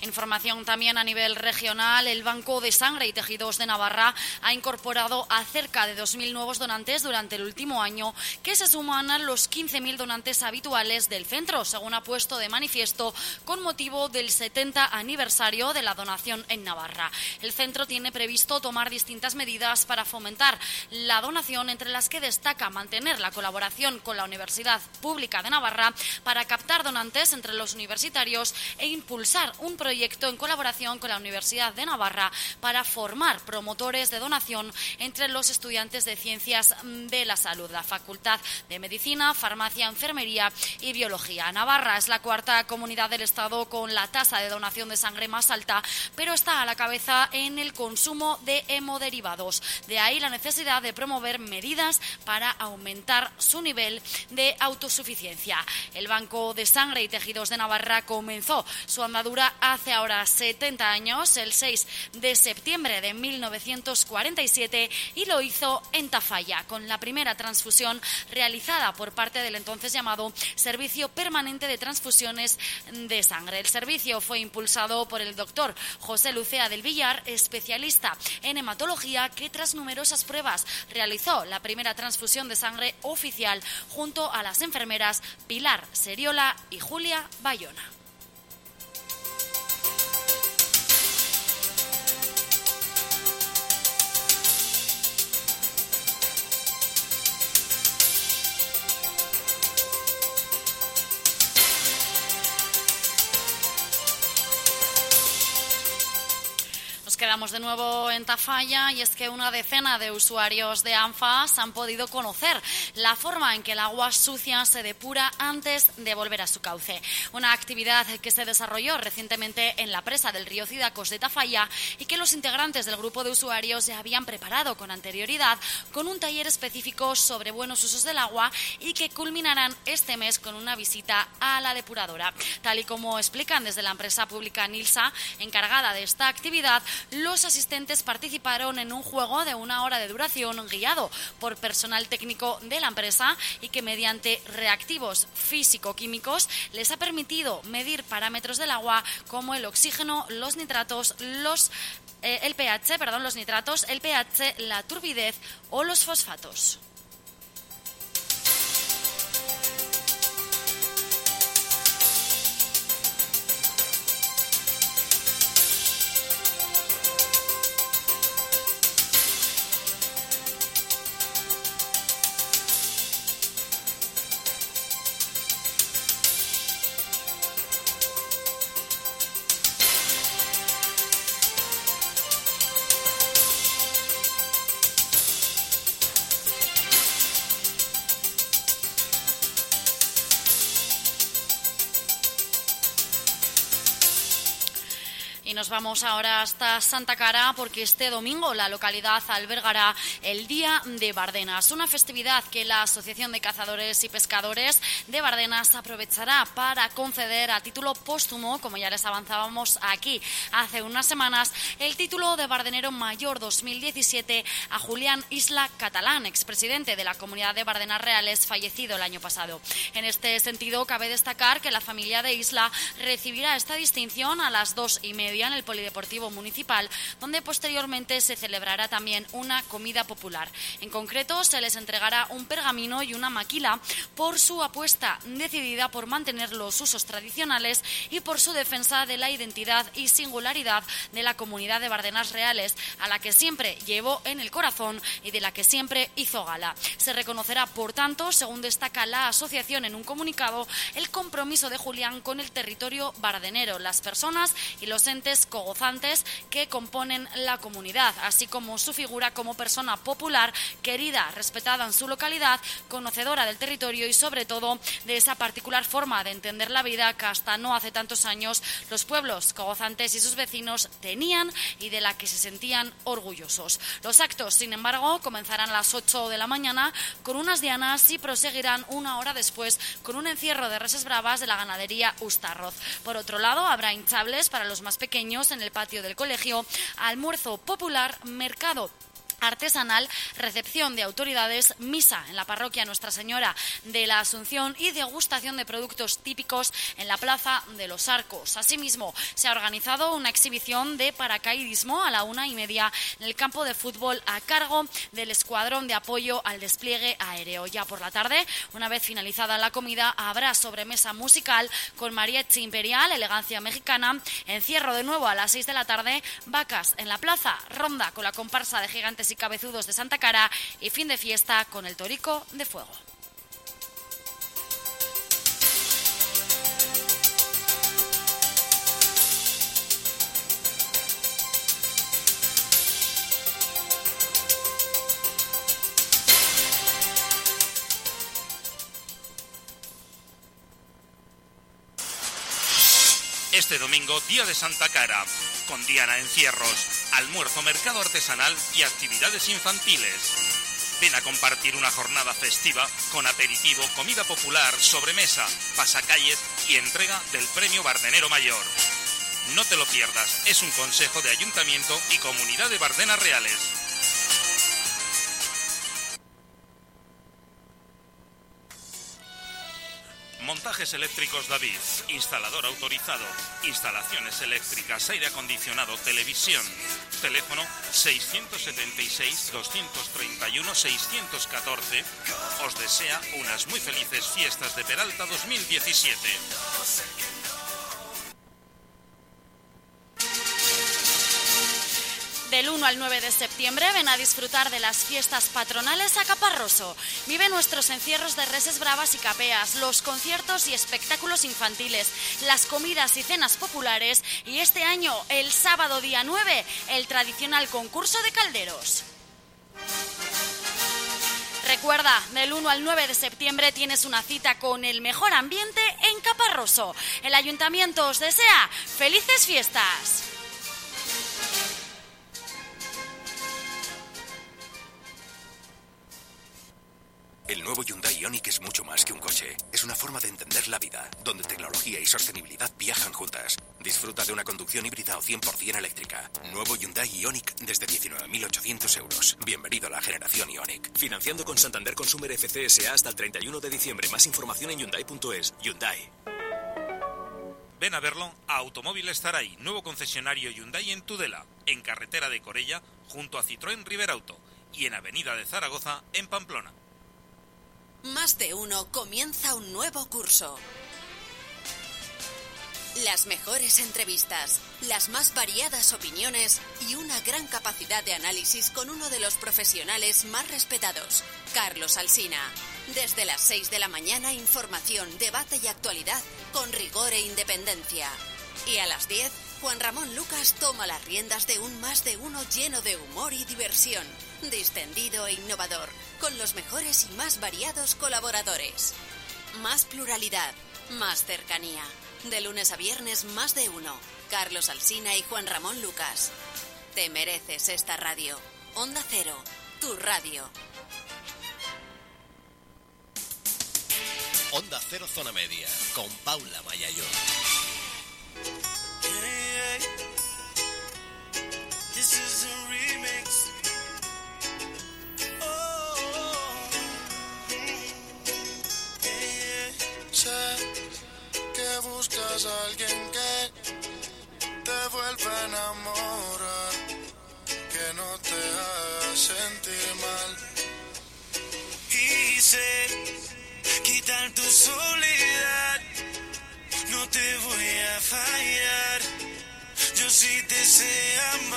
Información también a nivel regional. El Banco de Sangre y Tejidos de Navarra ha incorporado a cerca de 2.000 nuevos donantes durante el último año, que se suman a los 15.000 donantes habituales del centro, según ha puesto de manifiesto con motivo del 70 aniversario de la donación en Navarra. El centro tiene previsto tomar distintas medidas para fomentar la donación, entre las que destaca mantener la colaboración con la Universidad Pública de Navarra para captar donantes entre los universitarios e impulsar un proyecto en colaboración con la Universidad de Navarra para formar promotores de donación entre los estudiantes de Ciencias de la Salud, la Facultad de Medicina, Farmacia, Enfermería y Biología. Navarra es la cuarta comunidad del Estado con la tasa de donación de sangre más alta, pero está a la cabeza en el consumo de hemoderivados. De ahí la necesidad de promover medidas para aumentar su nivel de autosuficiencia. El Banco de Sangre y Tejidos de Navarra comenzó su andadura hace ahora 70 años, el 6 de septiembre de 1947, y lo hizo en Tafalla, con la primera transfusión realizada por parte del entonces llamado Servicio Permanente de Transfusiones de Sangre. El servicio fue impulsado por el doctor José Lucea del Villar, especialista en hematología, que tras numerosas pruebas realizó la primera transfusión de sangre oficial junto a las enfermeras Pilar Seriola y Julia Bayona. Quedamos de nuevo en Tafalla, y es que una decena de usuarios de ANFAS han podido conocer la forma en que el agua sucia se depura antes de volver a su cauce. Una actividad que se desarrolló recientemente en la presa del río Cidacos de Tafalla y que los integrantes del grupo de usuarios ya habían preparado con anterioridad con un taller específico sobre buenos usos del agua, y que culminarán este mes con una visita a la depuradora. Tal y como explican desde la empresa pública Nilsa, encargada de esta actividad, los asistentes participaron en un juego de 1 hora de duración guiado por personal técnico de la empresa, y que mediante reactivos físico-químicos les ha permitido medir parámetros del agua como el oxígeno, los nitratos, el pH, la turbidez o los fosfatos. Y nos vamos ahora hasta Santa Cara, porque este domingo la localidad albergará el Día de Bardenas, una festividad que la Asociación de Cazadores y Pescadores de Bardenas aprovechará para conceder a título póstumo, como ya les avanzábamos aquí hace unas semanas, el título de Bardenero Mayor 2017 a Julián Isla Catalán, expresidente de la Comunidad de Bardenas Reales, fallecido el año pasado. En este sentido, cabe destacar que la familia de Isla recibirá esta distinción a las 2:30 en el Polideportivo Municipal, donde posteriormente se celebrará también una comida popular. En concreto, se les entregará un pergamino y una maquila por su apuesta decidida por mantener los usos tradicionales y por su defensa de la identidad y singularidad de la Comunidad de Bardenas Reales, a la que siempre llevó en el corazón y de la que siempre hizo gala. Se reconocerá, por tanto, según destaca la asociación en un comunicado, el compromiso de Julián con el territorio bardenero, las personas y los entes cogozantes que componen la comunidad, así como su figura como persona popular, querida, respetada en su localidad, conocedora del territorio y sobre todo de esa particular forma de entender la vida que hasta no hace tantos años los pueblos cogozantes y sus vecinos tenían y de la que se sentían orgullosos. Los actos, sin embargo, comenzarán a las 8 de la mañana con unas dianas y proseguirán 1 hora después con un encierro de reses bravas de la ganadería Ustarroz. Por otro lado, habrá hinchables para los más pequeños en el patio del colegio, almuerzo popular, mercado artesanal, recepción de autoridades, misa en la parroquia Nuestra Señora de la Asunción y degustación de productos típicos en la Plaza de los Arcos. Asimismo, se ha organizado una exhibición de paracaidismo a la 1:30 en el campo de fútbol a cargo del Escuadrón de Apoyo al Despliegue Aéreo. Ya por la tarde, una vez finalizada la comida, habrá sobremesa musical con mariachi imperial, elegancia mexicana, encierro de nuevo a las 6 de la tarde, vacas en la plaza, ronda con la comparsa de Gigantes y Cabezudos de Santa Cara y fin de fiesta con el Torico de Fuego. Este domingo, Día de Santa Cara, con Diana Encierros, almuerzo, mercado artesanal y actividades infantiles. Ven a compartir una jornada festiva con aperitivo, comida popular, sobremesa, pasacalles y entrega del Premio Bardenero Mayor. No te lo pierdas, es un consejo de Ayuntamiento y Comunidad de Bardenas Reales. Montajes eléctricos David, instalador autorizado, instalaciones eléctricas, aire acondicionado, televisión. Teléfono 676-231-614. Os desea unas muy felices fiestas de Peralta 2017. Del 1 al 9 de septiembre ven a disfrutar de las fiestas patronales a Caparroso. Vive nuestros encierros de reses bravas y capeas, los conciertos y espectáculos infantiles, las comidas y cenas populares y este año, el sábado día 9, el tradicional concurso de calderos. Recuerda, del 1 al 9 de septiembre tienes una cita con el mejor ambiente en Caparroso. El Ayuntamiento os desea felices fiestas. El nuevo Hyundai Ioniq es mucho más que un coche. Es una forma de entender la vida, donde tecnología y sostenibilidad viajan juntas. Disfruta de una conducción híbrida o 100% eléctrica. Nuevo Hyundai Ioniq desde 19.800 euros. Bienvenido a la generación Ioniq. Financiando con Santander Consumer FCSA hasta el 31 de diciembre. Más información en Hyundai.es. Hyundai. Ven a verlo a Automóviles Taray, nuevo concesionario Hyundai en Tudela, en carretera de Corella, junto a Citroën Riberauto, y en Avenida de Zaragoza, en Pamplona. Más de uno comienza un nuevo curso. Las mejores entrevistas, las más variadas opiniones y una gran capacidad de análisis con uno de los profesionales más respetados, Carlos Alsina. Desde las 6 de la mañana, información, debate y actualidad con rigor e independencia. Y a las 10, Juan Ramón Lucas toma las riendas de un Más de uno lleno de humor y diversión, distendido e innovador, con los mejores y más variados colaboradores. Más pluralidad, más cercanía. De lunes a viernes, Más de uno. Carlos Alsina y Juan Ramón Lucas. Te mereces esta radio. Onda Cero, tu radio. Onda Cero Zona Media, con Paula Mayayo. This is a remix. Sé que buscas a alguien que te vuelva a enamorar, que no te haga sentir mal. Quise quitar tu soledad, no te voy a fallar. Yo sí te sé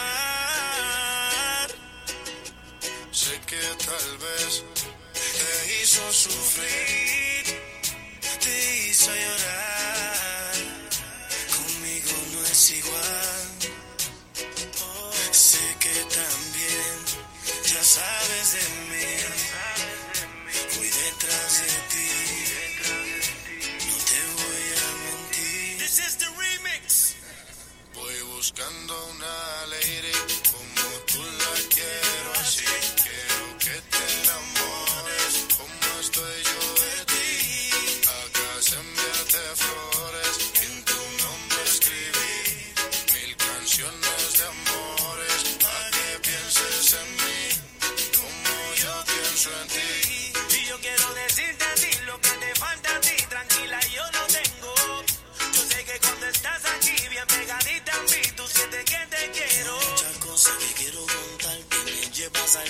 amar. Sé que tal vez te hizo sufrir, te hizo llorar. Conmigo no es igual. Sé que también ya sabes de mí. Voy detrás de ti. No te voy a mentir. This is the remix. Voy buscando una lady como tú la quiero así. Quiero que te enamores como estoy yo de ti. Acá se envía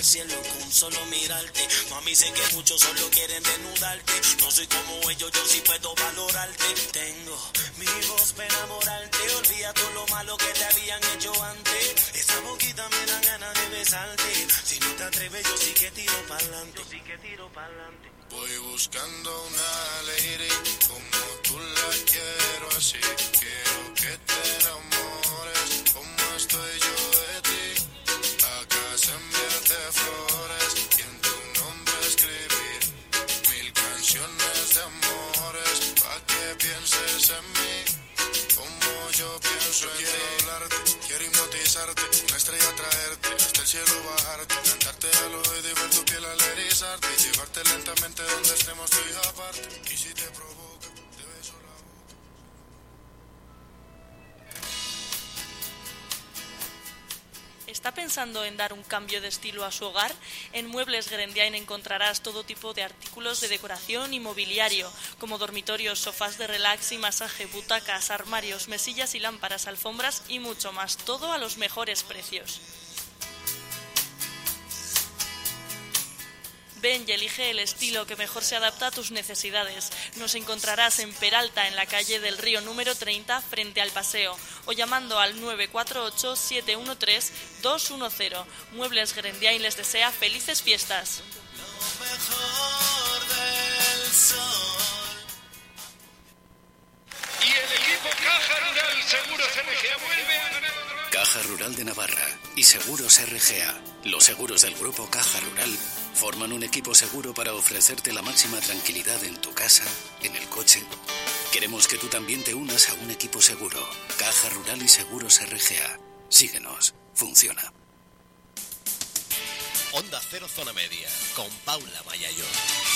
el cielo con solo mirarte. Mami, sé que muchos solo quieren desnudarte. No soy como ellos, yo sí puedo valorarte. Tengo mi voz para enamorarte. Olvida todo lo malo que te habían hecho antes. Esa boquita me dan ganas de besarte. Si no te atreves, yo sí que tiro pa'lante. Voy buscando una lady como tú la quiero así. Quiero que te enamores como estoy yo de ti. A casa enviarte flores y en tu nombre escribir 1000 canciones de amores pa' que pienses en mí como yo pienso en ti. Quiero hablarte, quiero hipnotizarte, una estrella traerte, hasta el cielo bajarte, cantarte al oído y ver tu piel al erizarte, y llevarte lentamente donde estemos tú y aparte. Y si te provoca, te beso la boca. ¿Está pensando en dar un cambio de estilo a su hogar? En Muebles Gerendiain encontrarás todo tipo de artículos de decoración y mobiliario, como dormitorios, sofás de relax y masaje, butacas, armarios, mesillas y lámparas, alfombras y mucho más, todo a los mejores precios. Ven y elige el estilo que mejor se adapta a tus necesidades. Nos encontrarás en Peralta, en la calle del Río número 30, frente al paseo, o llamando al 948-713-210. Muebles Gerendiain les desea felices fiestas. Lo mejor del sol. Y el equipo Caja Rural Seguros RGA vuelve a ganar. Caja Rural de Navarra y Seguros RGA, los seguros del grupo Caja Rural, forman un equipo seguro para ofrecerte la máxima tranquilidad en tu casa, en el coche. Queremos que tú también te unas a un equipo seguro. Caja Rural y Seguros RGA. Síguenos. Funciona. Onda Cero Zona Media, con Paula Mayayo.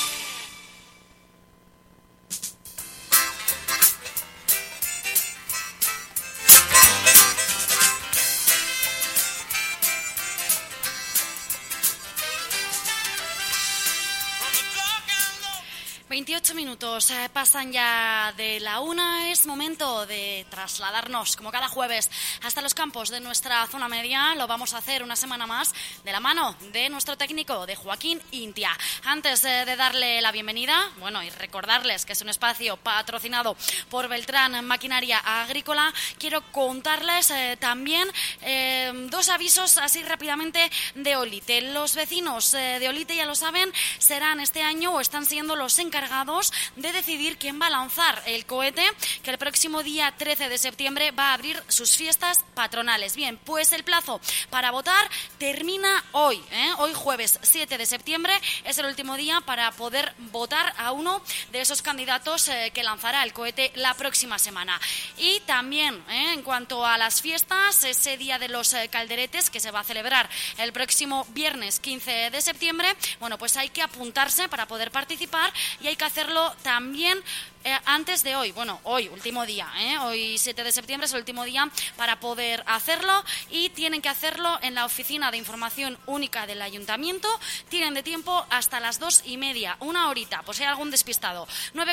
Minutos pasan ya de la 1. Es momento de trasladarnos, como cada jueves, hasta los campos de nuestra zona media. Lo vamos a hacer una semana más de la mano de nuestro técnico, de Joaquín Intia. Antes de darle la bienvenida, bueno, y recordarles que es un espacio patrocinado por Beltrán Maquinaria Agrícola, quiero contarles también dos avisos así rápidamente de Olite. Los vecinos de Olite, ya lo saben, serán este año o están siendo los encargados de decidir quién va a lanzar el cohete que el próximo día 13 de septiembre va a abrir sus fiestas patronales. Bien, pues el plazo para votar termina hoy, hoy jueves 7 de septiembre es el último día para poder votar a uno de esos candidatos que lanzará el cohete la próxima semana. Y también en cuanto a las fiestas, ese día de los calderetes que se va a celebrar el próximo viernes 15 de septiembre, bueno, pues hay que apuntarse para poder participar y hay que hacerlo también antes de hoy. Bueno, hoy, último día, hoy 7 de septiembre es el último día para poder hacerlo y tienen que hacerlo en la oficina de información única del ayuntamiento. Tienen de tiempo hasta las 2:30, una horita, pues si hay algún despistado.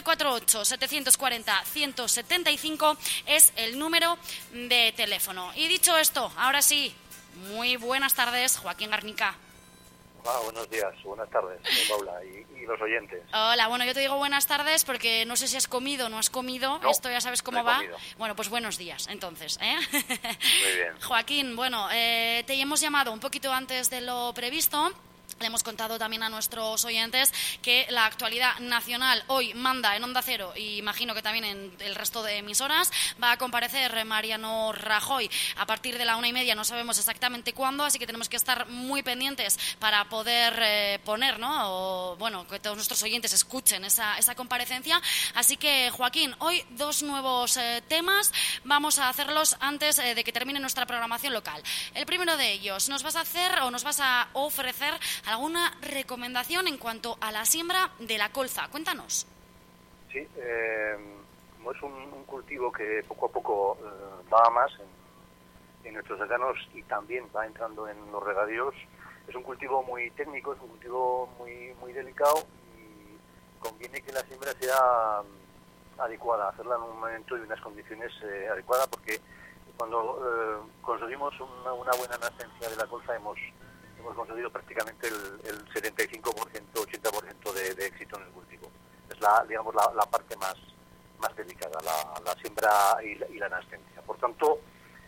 948-740-175 es el número de teléfono. Y dicho esto, ahora sí, muy buenas tardes, Joaquín Garnica. Buenos días, buenas tardes, Paula, y los oyentes. Hola, bueno, yo te digo buenas tardes porque no sé si has comido o no has comido, no, esto ya sabes cómo va. Comido. Bueno, pues buenos días, entonces. Muy bien. Joaquín, bueno, te hemos llamado un poquito antes de lo previsto. Le hemos contado también a nuestros oyentes que la actualidad nacional hoy manda en Onda Cero y imagino que también en el resto de emisoras. Va a comparecer Mariano Rajoy a partir de la 1:30, no sabemos exactamente cuándo, así que tenemos que estar muy pendientes para poder poner, ¿no? O, bueno, que todos nuestros oyentes escuchen esa comparecencia. Así que, Joaquín, hoy dos nuevos temas. Vamos a hacerlos antes de que termine nuestra programación local. El primero de ellos, nos vas a ofrecer alguna recomendación en cuanto a la siembra de la colza. Cuéntanos. Sí, como es un cultivo que poco a poco va a más en nuestros cercanos y también va entrando en los regadíos, es un cultivo muy técnico, es un cultivo muy delicado y conviene que la siembra sea adecuada, hacerla en un momento y unas condiciones adecuadas, porque cuando conseguimos una buena nacencia de la colza hemos hemos conseguido prácticamente el 75%, 80% de éxito en el cultivo. Es la parte más delicada, la siembra y la nascencia. Por tanto,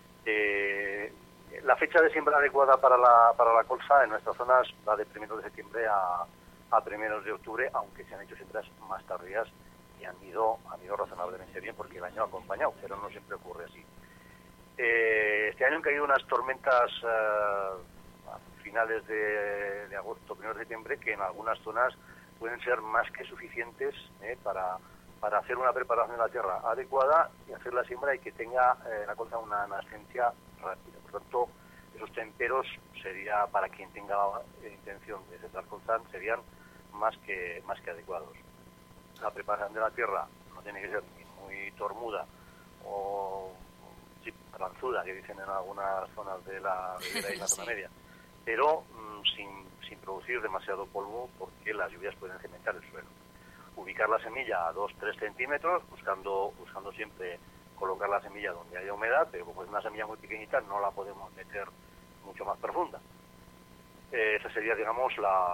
la fecha de siembra adecuada para la colza en nuestras zonas va de 1 de septiembre a 1 de octubre, aunque se han hecho siembras más tardías y han ido razonablemente bien porque el año ha acompañado, pero no siempre ocurre así. Este año han caído unas tormentas a finales de agosto, 1 de septiembre, que en algunas zonas pueden ser más que suficientes para hacer una preparación de la tierra adecuada y hacer la siembra y que tenga la colza una nascencia rápida. Por tanto, esos temperos sería, para quien tenga intención de sembrar colza, serían más que adecuados. La preparación de la tierra no tiene que ser ni muy tormuda o ranzuda, que dicen en algunas zonas de la ribera y la zona media, pero sin producir demasiado polvo, porque las lluvias pueden cementar el suelo. Ubicar la semilla a 2-3 centímetros, buscando siempre colocar la semilla donde haya humedad, pero como es una semilla muy pequeñita no la podemos meter mucho más profunda. Esa sería, digamos,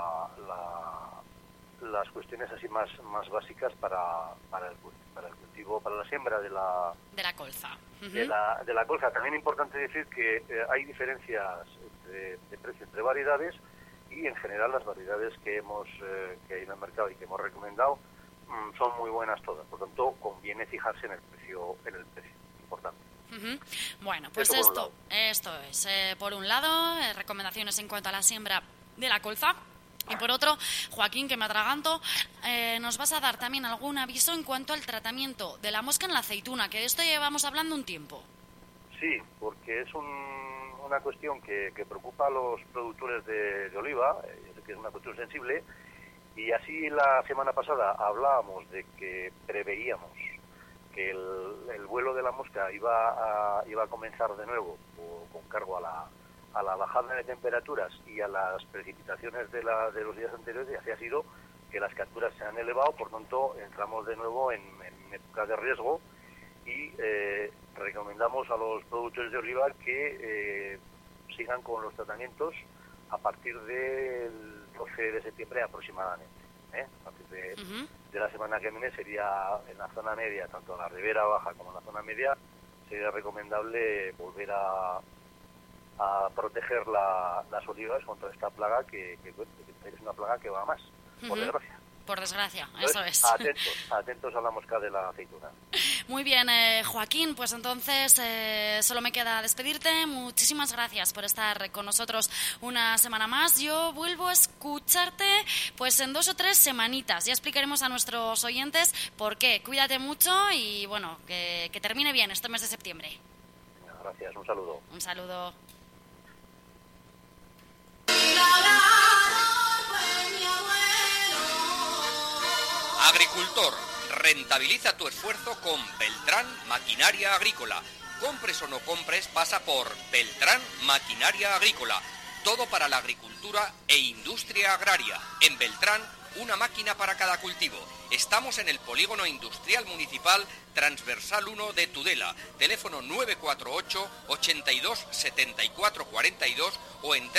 las cuestiones así más básicas para el cultivo, para la siembra de la colza. De la colza. También es importante decir que hay diferencias de precio entre variedades, y en general las variedades que hay en el mercado y que hemos recomendado son muy buenas todas. Por tanto, conviene fijarse en el precio importante. Bueno, pues esto es, por un lado, recomendaciones en cuanto a la siembra de la colza. Y por otro, Joaquín, que me atraganto, nos vas a dar también algún aviso en cuanto al tratamiento de la mosca en la aceituna, que de esto llevamos hablando un tiempo. Sí, porque es una cuestión que preocupa a los productores de oliva, que es una cuestión sensible, y así la semana pasada hablábamos de que preveíamos que el vuelo de la mosca iba a comenzar de nuevo con cargo a la bajada de temperaturas y a las precipitaciones de los días anteriores, y así ha sido que las capturas se han elevado. Por tanto, entramos de nuevo en época de riesgo y recomendamos a los productores de oliva que sigan con los tratamientos a partir del 12 de septiembre aproximadamente. A partir de la semana que viene sería en la zona media, tanto en la ribera baja como en la zona media, sería recomendable volver a proteger las olivas contra esta plaga que es una plaga que va a más, por desgracia. Por desgracia, entonces, eso es. Atentos a la mosca de la aceituna. Muy bien, Joaquín, pues entonces solo me queda despedirte. Muchísimas gracias por estar con nosotros una semana más. Yo vuelvo a escucharte pues en 2 o 3 semanitas. Ya explicaremos a nuestros oyentes por qué. Cuídate mucho y bueno, que termine bien este mes de septiembre. Gracias, un saludo. Un saludo. Agricultor, rentabiliza tu esfuerzo con Beltrán Maquinaria Agrícola. Compres o no compres, pasa por Beltrán Maquinaria Agrícola. Todo para la agricultura e industria agraria. En Beltrán, una máquina para cada cultivo. Estamos en el Polígono Industrial Municipal Transversal 1 de Tudela. Teléfono 948 82 74 42 o en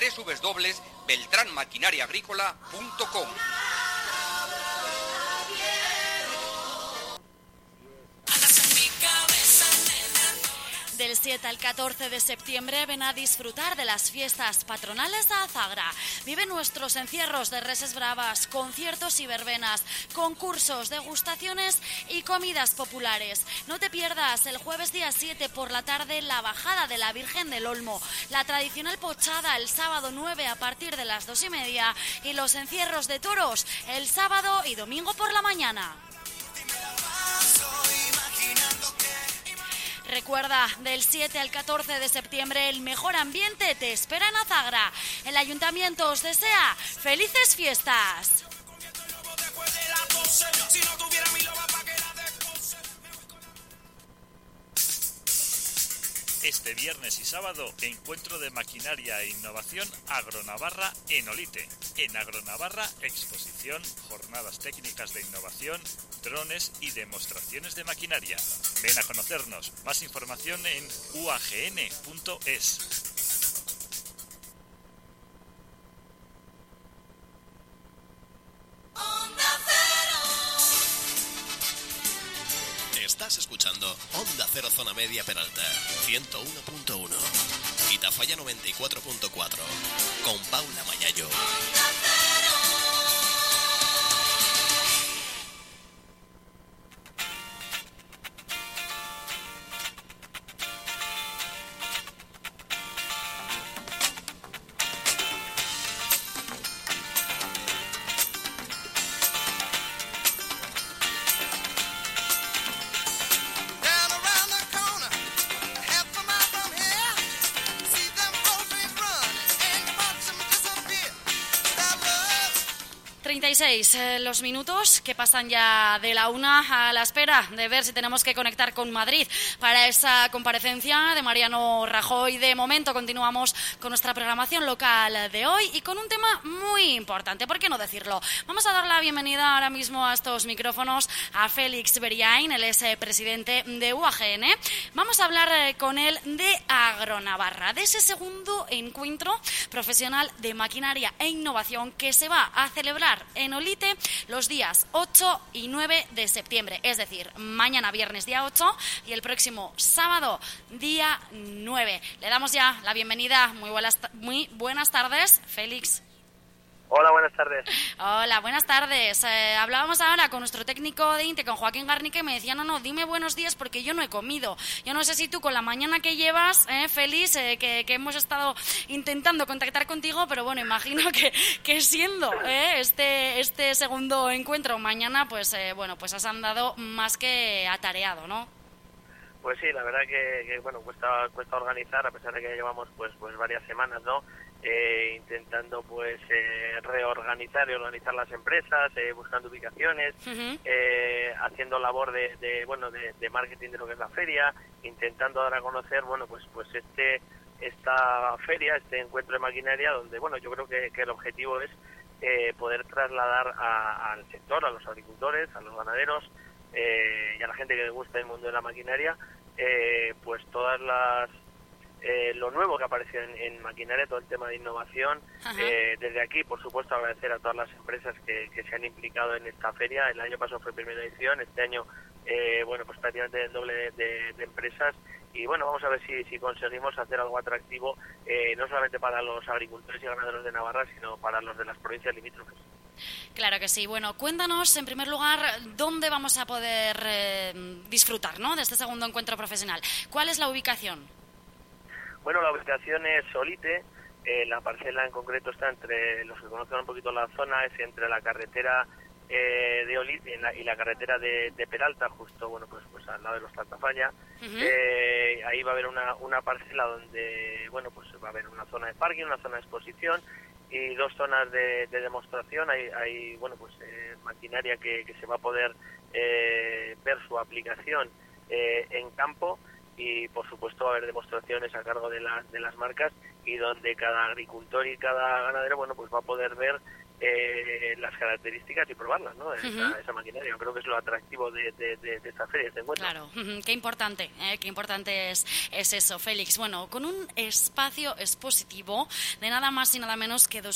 www.beltranmaquinariaagrícola.com. Del 7 al 14 de septiembre ven a disfrutar de las fiestas patronales a Azagra. Vive nuestros encierros de reses bravas, conciertos y verbenas, concursos, degustaciones y comidas populares. No te pierdas el jueves día 7 por la tarde la bajada de la Virgen del Olmo, la tradicional pochada el sábado 9 a partir de las 2:30 y los encierros de toros el sábado y domingo por la mañana. Recuerda, del 7 al 14 de septiembre el mejor ambiente te espera en Azagra. El ayuntamiento os desea felices fiestas. Este viernes y sábado, encuentro de maquinaria e innovación Agronavarra en Olite. En Agronavarra, exposición, jornadas técnicas de innovación, drones y demostraciones de maquinaria. Ven a conocernos. Más información en uagn.es. escuchando Onda Cero Zona Media Peralta 101.1 y Tafalla 94.4 con Paula Mayayo. 36 los minutos que pasan ya de la 1 a la espera de ver si tenemos que conectar con Madrid para esa comparecencia de Mariano Rajoy. De momento continuamos con nuestra programación local de hoy y con un tema muy importante, ¿por qué no decirlo? Vamos a dar la bienvenida ahora mismo a estos micrófonos a Félix Beriain, él es presidente de UAGN. Vamos a hablar con él de Agronavarra, de ese segundo encuentro profesional de maquinaria e innovación que se va a celebrar en Olite los días 8 y 9 de septiembre, es decir, mañana viernes día 8 y el próximo sábado día 9. Le damos ya la bienvenida. Muy buenas tardes, Félix. Hola, buenas tardes. Hola, buenas tardes. Hablábamos ahora con nuestro técnico de INTE, con Joaquín Garnique, me decía, no, dime buenos días porque yo no he comido. Yo no sé si tú con la mañana que llevas, Félix, que hemos estado intentando contactar contigo, pero bueno, imagino que siendo este segundo encuentro mañana, pues pues has andado más que atareado, ¿no? Pues sí, la verdad que bueno, cuesta organizar, a pesar de que llevamos pues varias semanas, ¿no? Intentando pues reorganizar y organizar las empresas, buscando ubicaciones, haciendo labor de marketing de lo que es la feria, intentando dar a conocer pues esta feria, este encuentro de maquinaria, donde bueno, yo creo que el objetivo es poder trasladar al sector, a los agricultores, a los ganaderos y a la gente que le gusta el mundo de la maquinaria, pues todas las lo nuevo que apareció en maquinaria, todo el tema de innovación. Desde aquí, por supuesto, agradecer a todas las empresas que se han implicado en esta feria. El año pasado fue primera edición, este año pues prácticamente el doble de empresas, y bueno, vamos a ver si conseguimos hacer algo atractivo, no solamente para los agricultores y ganaderos de Navarra, sino para los de las provincias limítrofes. Claro que sí. Bueno, cuéntanos en primer lugar dónde vamos a poder disfrutar, ¿no?, de este segundo encuentro profesional. ¿Cuál es la ubicación? Bueno, la ubicación es Olite. La parcela en concreto está entre, los que conocen un poquito la zona, es entre la carretera de Olite y la carretera de Peralta, justo pues al lado de los Tafalla. Ahí va a haber una parcela donde pues va a haber una zona de parking, una zona de exposición y dos zonas de demostración. Hay maquinaria que se va a poder ver su aplicación en campo, y por supuesto va a haber demostraciones a cargo de las marcas, y donde cada agricultor y cada ganadero pues va a poder ver las características y probarlas, ¿no? Esa maquinaria. Yo creo que es lo atractivo de esta feria, de este encuentro. Claro, qué importante es eso, Félix. Bueno, con un espacio expositivo de nada más y nada menos que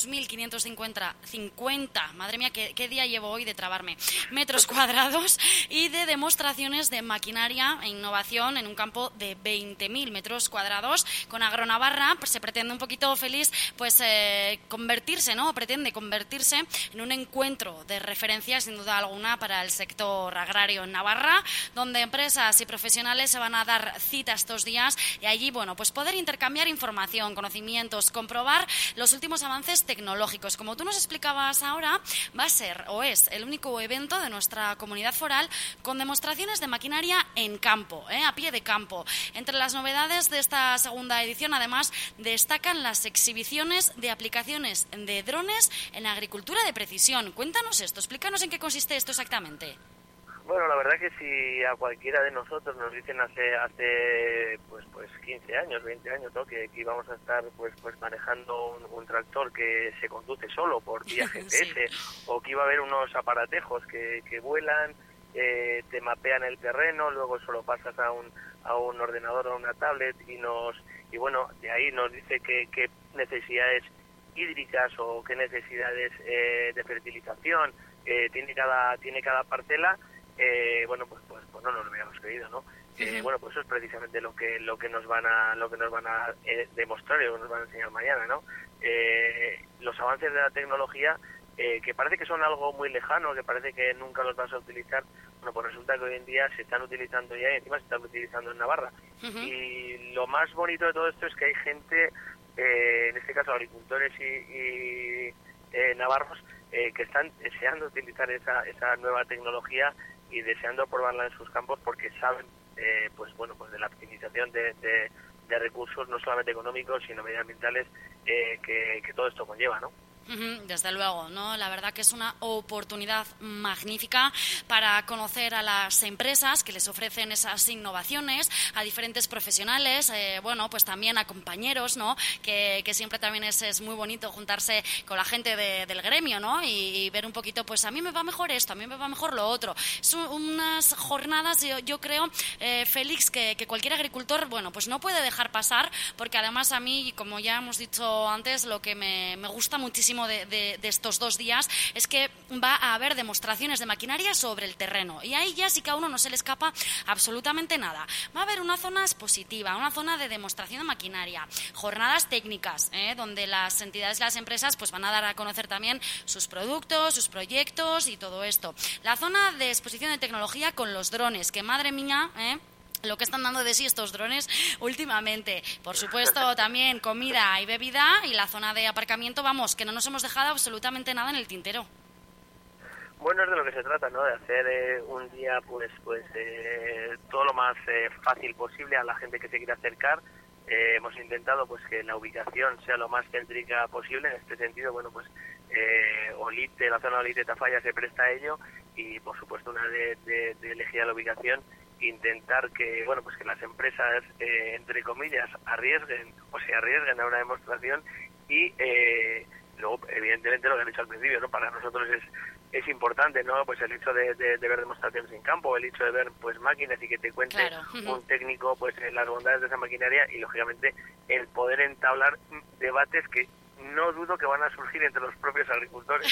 2.550, madre mía, qué día llevo hoy de trabarme, metros cuadrados, y de demostraciones de maquinaria e innovación en un campo de 20.000 metros cuadrados. Con Agronavarra pues, se pretende un poquito, Félix, pues pretende convertirse en un encuentro de referencia, sin duda alguna, para el sector agrario en Navarra, donde empresas y profesionales se van a dar cita estos días y allí, pues poder intercambiar información, conocimientos, comprobar los últimos avances tecnológicos. Como tú nos explicabas ahora, va a ser o es el único evento de nuestra comunidad foral con demostraciones de maquinaria en campo, a pie de campo. Entre las novedades de esta segunda edición, además, destacan las exhibiciones de aplicaciones de drones en agricultura de precisión. Cuéntanos esto, explícanos en qué consiste esto exactamente. Bueno, la verdad que si a cualquiera de nosotros nos dicen hace 15 años, 20 años, ¿no?, que íbamos a estar pues manejando un tractor que se conduce solo por vía GPS, sí, o que iba a haber unos aparatejos que vuelan, te mapean el terreno, luego solo pasas a un ordenador o a una tablet y de ahí nos dice qué necesidades hídricas o qué necesidades de fertilización tiene cada parcela, pues no nos lo habíamos creído, ¿no? Bueno, pues eso es precisamente lo que nos van a demostrar y lo que nos van a enseñar mañana, ¿no? Los avances de la tecnología, que parece que son algo muy lejano, que parece que nunca los vas a utilizar, bueno, pues resulta que hoy en día se están utilizando ya y encima se están utilizando en Navarra. Y lo más bonito de todo esto es que hay gente, en este caso agricultores y navarros, que están deseando utilizar esa nueva tecnología y deseando probarla en sus campos porque saben, pues de la optimización de recursos no solamente económicos sino medioambientales que todo esto conlleva, ¿no? Desde luego, ¿no? La verdad que es una oportunidad magnífica para conocer a las empresas que les ofrecen esas innovaciones, a diferentes profesionales, pues también a compañeros, ¿no? Que siempre también es muy bonito juntarse con la gente del gremio, ¿no? Y ver un poquito, pues a mí me va mejor esto, a mí me va mejor lo otro. Son unas jornadas, yo creo, Félix, que cualquier agricultor, pues no puede dejar pasar, porque además a mí, como ya hemos dicho antes, lo que me gusta muchísimo de estos 2 días es que va a haber demostraciones de maquinaria sobre el terreno y ahí ya sí que a uno no se le escapa absolutamente nada. Va a haber una zona expositiva, una zona de demostración de maquinaria, jornadas técnicas, donde las entidades y las empresas pues van a dar a conocer también sus productos, sus proyectos y todo esto. La zona de exposición de tecnología con los drones, que madre mía, lo que están dando de sí estos drones últimamente. Por supuesto, también comida y bebida y la zona de aparcamiento, que no nos hemos dejado absolutamente nada en el tintero. Bueno, es de lo que se trata, ¿no? De hacer un día, todo lo más fácil posible a la gente que se quiera acercar. Hemos intentado, que la ubicación sea lo más céntrica posible. En este sentido, Olite, la zona de Olite Tafalla se presta a ello y, por supuesto, una de elegir la ubicación, intentar que que las empresas entre comillas arriesguen a una demostración y luego evidentemente lo que han dicho al principio, ¿no? Para nosotros es importante, ¿no? Pues el hecho de ver demostraciones en campo, el hecho de ver máquinas y que te cuente un técnico las bondades de esa maquinaria y lógicamente el poder entablar debates que no dudo que van a surgir entre los propios agricultores.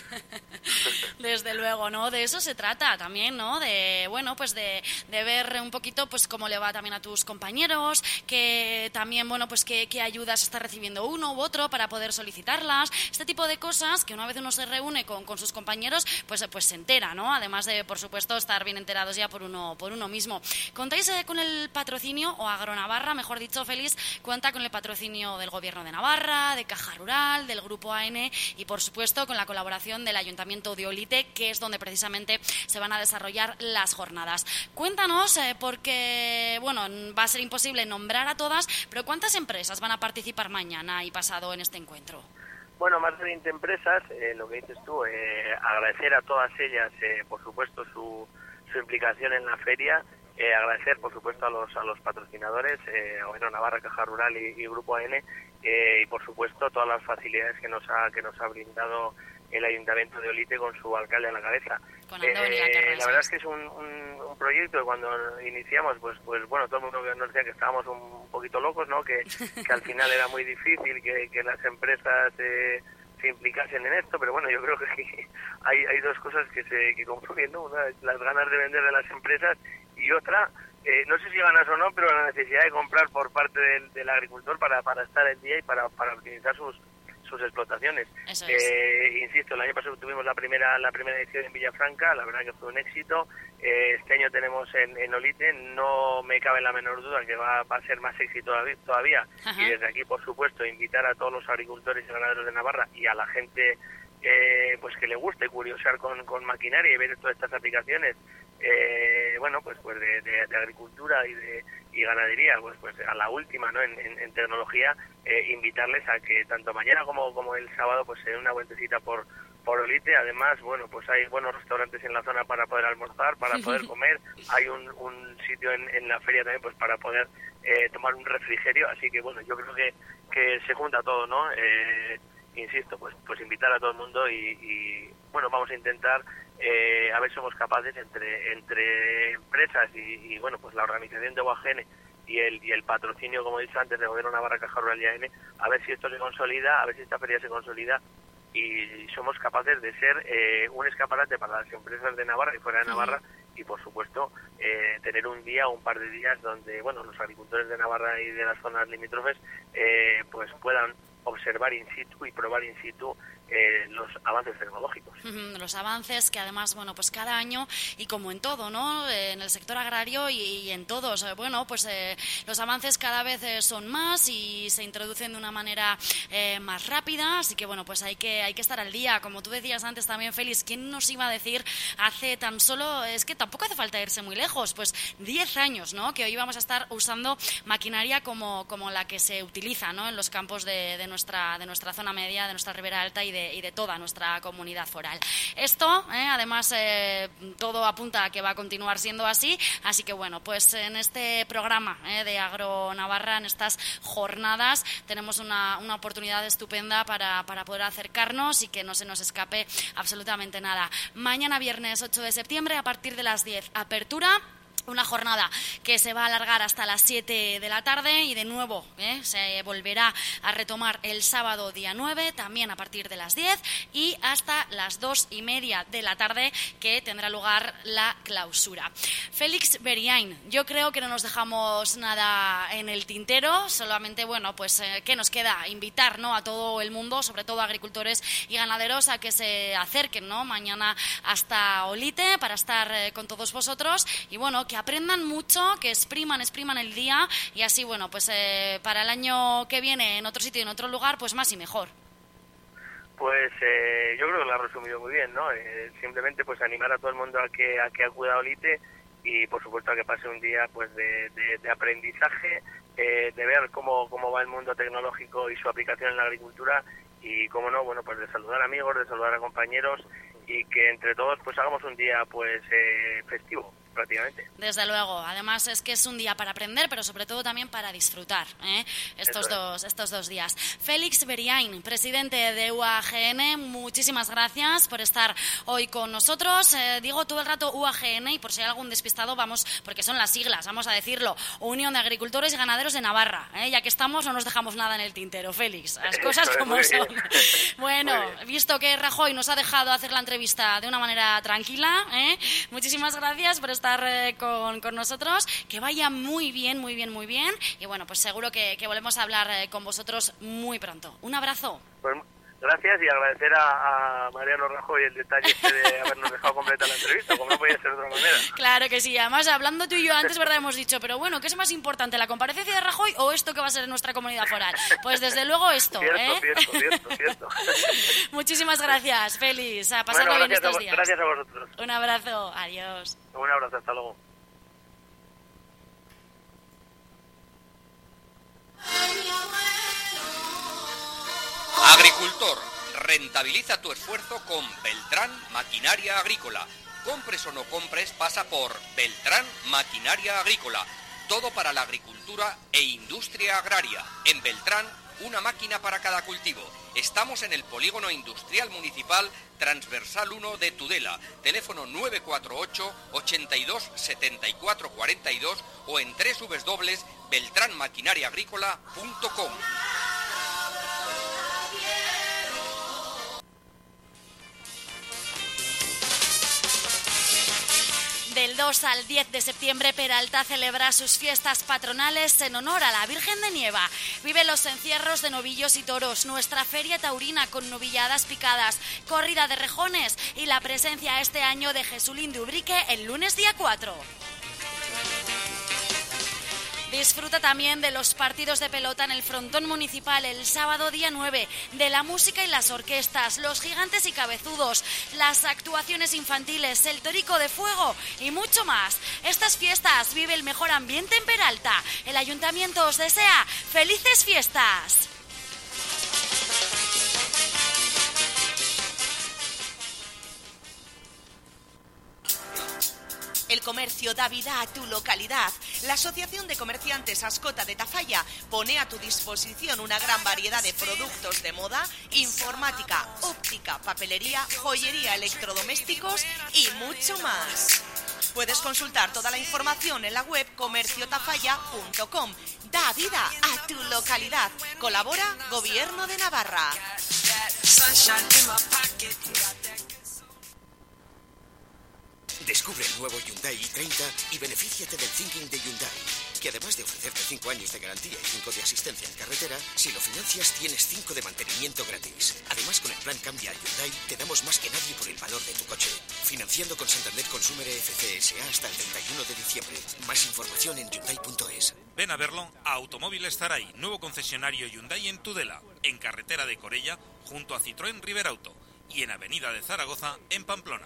Desde luego, ¿no? De eso se trata también, ¿no? De ver un poquito, cómo le va también a tus compañeros, que también, qué ayudas está recibiendo uno u otro para poder solicitarlas. Este tipo de cosas que una vez uno se reúne con sus compañeros, pues se entera, ¿no? Además de, por supuesto, estar bien enterados ya por uno mismo. ¿Contáis con el patrocinio, o Agronavarra, mejor dicho, Félix, cuenta con el patrocinio del Gobierno de Navarra, de Caja Rural, del Grupo AN y, por supuesto, con la colaboración del Ayuntamiento de Olite, que es donde precisamente se van a desarrollar las jornadas? Cuéntanos, porque, va a ser imposible nombrar a todas, pero ¿cuántas empresas van a participar mañana y pasado en este encuentro? Bueno, más de 20 empresas, lo que dices tú, agradecer a todas ellas, por supuesto, su implicación en la feria, agradecer, por supuesto, a los patrocinadores, Navarra, Caja Rural y Grupo AN, y, por supuesto, todas las facilidades que nos ha brindado el Ayuntamiento de Olite con su alcalde a la cabeza. La verdad es que es un proyecto que cuando iniciamos, todo el mundo nos decía que estábamos un poquito locos, ¿no? Que al final era muy difícil que las empresas se implicasen en esto, pero yo creo que hay 2 cosas que confluyen, ¿no? Una es las ganas de vender de las empresas y otra, no sé si ganas o no, pero la necesidad de comprar por parte del agricultor para estar el día y para optimizar sus explotaciones. Insisto, el año pasado tuvimos la primera edición en Villafranca, la verdad que fue un éxito. Este año tenemos en Olite, no me cabe la menor duda que va a ser más éxito todavía. Y desde aquí, por supuesto, invitar a todos los agricultores y ganaderos de Navarra y a la gente que le guste curiosear con maquinaria y ver todas estas aplicaciones de agricultura y ganadería, a la última, ¿no? en tecnología, invitarles a que tanto mañana como el sábado se den una vueltecita por Olite. Además, hay buenos restaurantes en la zona para poder almorzar, para poder comer. Hay un sitio en la feria también para poder tomar un refrigerio, así que yo creo que se junta todo, ¿no? Insisto, pues invitar a todo el mundo y vamos a intentar a ver si somos capaces entre empresas y la organización de OAGN y el patrocinio, como he dicho antes, de Gobierno Navarra, Caja Rural y AN, a ver si esto se consolida, a ver si esta feria se consolida y somos capaces de ser un escaparate para las empresas de Navarra y fuera de Navarra y por supuesto tener un día o un par de días donde los agricultores de Navarra y de las zonas limítrofes pues puedan observar in situ y probar in situ los avances tecnológicos. Los avances que además, pues cada año, y como en todo, ¿no? En el sector agrario y en todos, los avances cada vez son más y se introducen de una manera más rápida, así que pues hay que estar al día. Como tú decías antes también, Félix, ¿quién nos iba a decir hace tan solo, es que tampoco hace falta irse muy lejos, 10 años, ¿no? Que hoy vamos a estar usando maquinaria como la que se utiliza, ¿no? En los campos de nuestra zona media, de nuestra Ribera Alta y de toda nuestra comunidad foral. Esto, además, todo apunta a que va a continuar siendo así que en este programa de Agro Navarra, en estas jornadas, tenemos una oportunidad estupenda para poder acercarnos y que no se nos escape absolutamente nada. Mañana viernes 8 de septiembre, a partir de las 10, apertura. Una jornada que se va a alargar hasta las 7 de la tarde y de nuevo se volverá a retomar el sábado día 9, también a partir de las 10 y hasta las 2:30 de la tarde, que tendrá lugar la clausura. Félix Beriain, yo creo que no nos dejamos nada en el tintero, solamente ¿qué nos queda? Invitar, ¿no?, a todo el mundo, sobre todo a agricultores y ganaderos, a que se acerquen, ¿no?, mañana hasta Olite para estar con todos vosotros y que aprendan mucho, que expriman el día y así, para el año que viene en otro sitio y en otro lugar, más y mejor. Pues yo creo que lo ha resumido muy bien, ¿no? Simplemente animar a todo el mundo a que acuda a Olite y por supuesto a que pase un día de aprendizaje, de ver cómo va el mundo tecnológico y su aplicación en la agricultura y cómo no, de saludar amigos, de saludar a compañeros y que entre todos hagamos un día festivo prácticamente. Desde luego, además es que es un día para aprender, pero sobre todo también para disfrutar estos dos días. Félix Beriain, presidente de UAGN, muchísimas gracias por estar hoy con nosotros. Digo todo el rato UAGN y por si hay algún despistado, porque son las siglas, vamos a decirlo, Unión de Agricultores y Ganaderos de Navarra. Ya que estamos, no nos dejamos nada en el tintero, Félix, las cosas como son. Bueno, visto que Rajoy nos ha dejado hacer la entrevista de una manera tranquila, muchísimas gracias por estar con nosotros, que vaya muy bien y seguro que volvemos a hablar con vosotros muy pronto. Un abrazo. Pues gracias y agradecer a Mariano Rajoy el detalle de habernos dejado completar la entrevista, como no podía ser de otra manera. Claro que sí, además hablando tú y yo antes, ¿verdad? Hemos dicho, pero ¿qué es más importante, la comparecencia de Rajoy o esto que va a ser en nuestra comunidad foral? Pues desde luego esto, Cierto. Muchísimas gracias, Félix, a pasarlo bien estos días. Gracias a vosotros. Un abrazo, adiós. Un abrazo, hasta luego. Agricultor, rentabiliza tu esfuerzo con Beltrán Maquinaria Agrícola. Compres o no compres, pasa por Beltrán Maquinaria Agrícola. Todo para la agricultura e industria agraria. En Beltrán, una máquina para cada cultivo. Estamos en el Polígono Industrial Municipal Transversal 1 de Tudela. Teléfono 948 82 74 42 o en www.beltranmaquinariaagrícola.com. Del 2 al 10 de septiembre, Peralta celebra sus fiestas patronales en honor a la Virgen de Nieva. Vive los encierros de novillos y toros, nuestra feria taurina con novilladas picadas, corrida de rejones y la presencia este año de Jesulín de Ubrique el lunes día 4. Disfruta también de los partidos de pelota en el frontón municipal el sábado día 9, de la música y las orquestas, los gigantes y cabezudos, las actuaciones infantiles, el torico de fuego y mucho más. Estas fiestas vive el mejor ambiente en Peralta. El ayuntamiento os desea ¡felices fiestas! El comercio da vida a tu localidad. La Asociación de Comerciantes Ascota de Tafalla pone a tu disposición una gran variedad de productos de moda, informática, óptica, papelería, joyería, electrodomésticos y mucho más. Puedes consultar toda la información en la web comerciotafalla.com. Da vida a tu localidad. Colabora Gobierno de Navarra. Descubre el nuevo Hyundai i30 y benefíciate del thinking de Hyundai, que además de ofrecerte 5 años de garantía y 5 de asistencia en carretera, si lo financias tienes 5 de mantenimiento gratis. Además, con el plan Cambia a Hyundai te damos más que nadie por el valor de tu coche. Financiando con Santander Consumer FCSA hasta el 31 de diciembre. Más información en Hyundai.es. Ven a verlo a Automóviles Zaraí, nuevo concesionario Hyundai en Tudela, en carretera de Corella, junto a Citroën Riberauto, y en Avenida de Zaragoza, en Pamplona.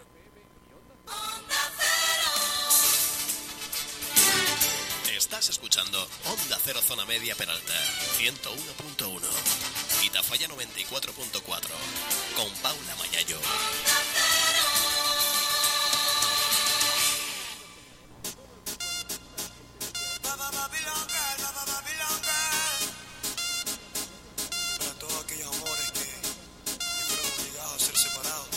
Estás escuchando Onda Cero Zona Media Peralta, 101.1 y Tafalla 94.4, con Paula Mayayo. Para todos aquellos amores que fueron obligados a ser separados.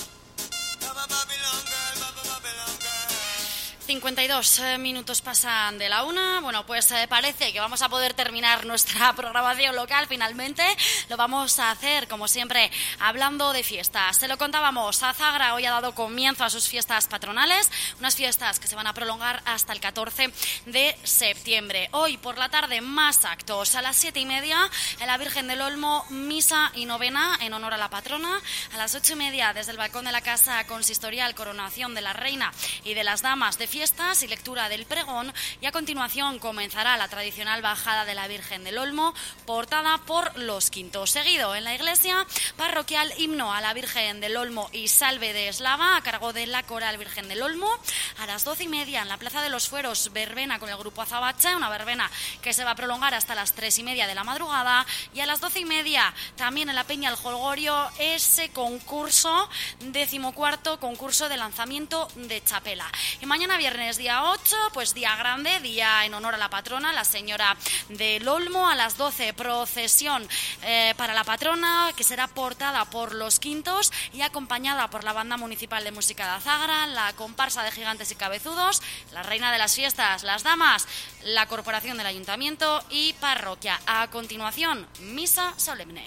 52 minutos pasan de la 1. Bueno, pues parece que vamos a poder terminar nuestra programación local finalmente. Lo vamos a hacer, como siempre, hablando de fiestas. Se lo contábamos, Azagra hoy ha dado comienzo a sus fiestas patronales, unas fiestas que se van a prolongar hasta el 14 de septiembre. Hoy por la tarde más actos. A las 7:30 en la Virgen del Olmo, misa y novena en honor a la patrona. A las 8:30 desde el balcón de la Casa Consistorial, coronación de la Reina y de las Damas de fiestas y lectura del pregón, y a continuación comenzará la tradicional bajada de la Virgen del Olmo, portada por los Quintos. Seguido en la iglesia parroquial, himno a la Virgen del Olmo y salve de Eslava a cargo de la Coral Virgen del Olmo. A las 12:30 en la Plaza de los Fueros, verbena con el grupo Azabache, una verbena que se va a prolongar hasta las 3:30 de la madrugada, y a las 12:30 también en la Peña El Jolgorio ese concurso, 14º concurso de lanzamiento de chapela. Y mañana viernes día 8, pues día grande, día en honor a la patrona, la señora del Olmo. A las 12 procesión para la patrona, que será portada por los Quintos y acompañada por la Banda Municipal de Música de Azagra, la comparsa de Gigantes y Cabezudos, la Reina de las Fiestas, las Damas, la Corporación del Ayuntamiento y Parroquia. A continuación, misa solemne.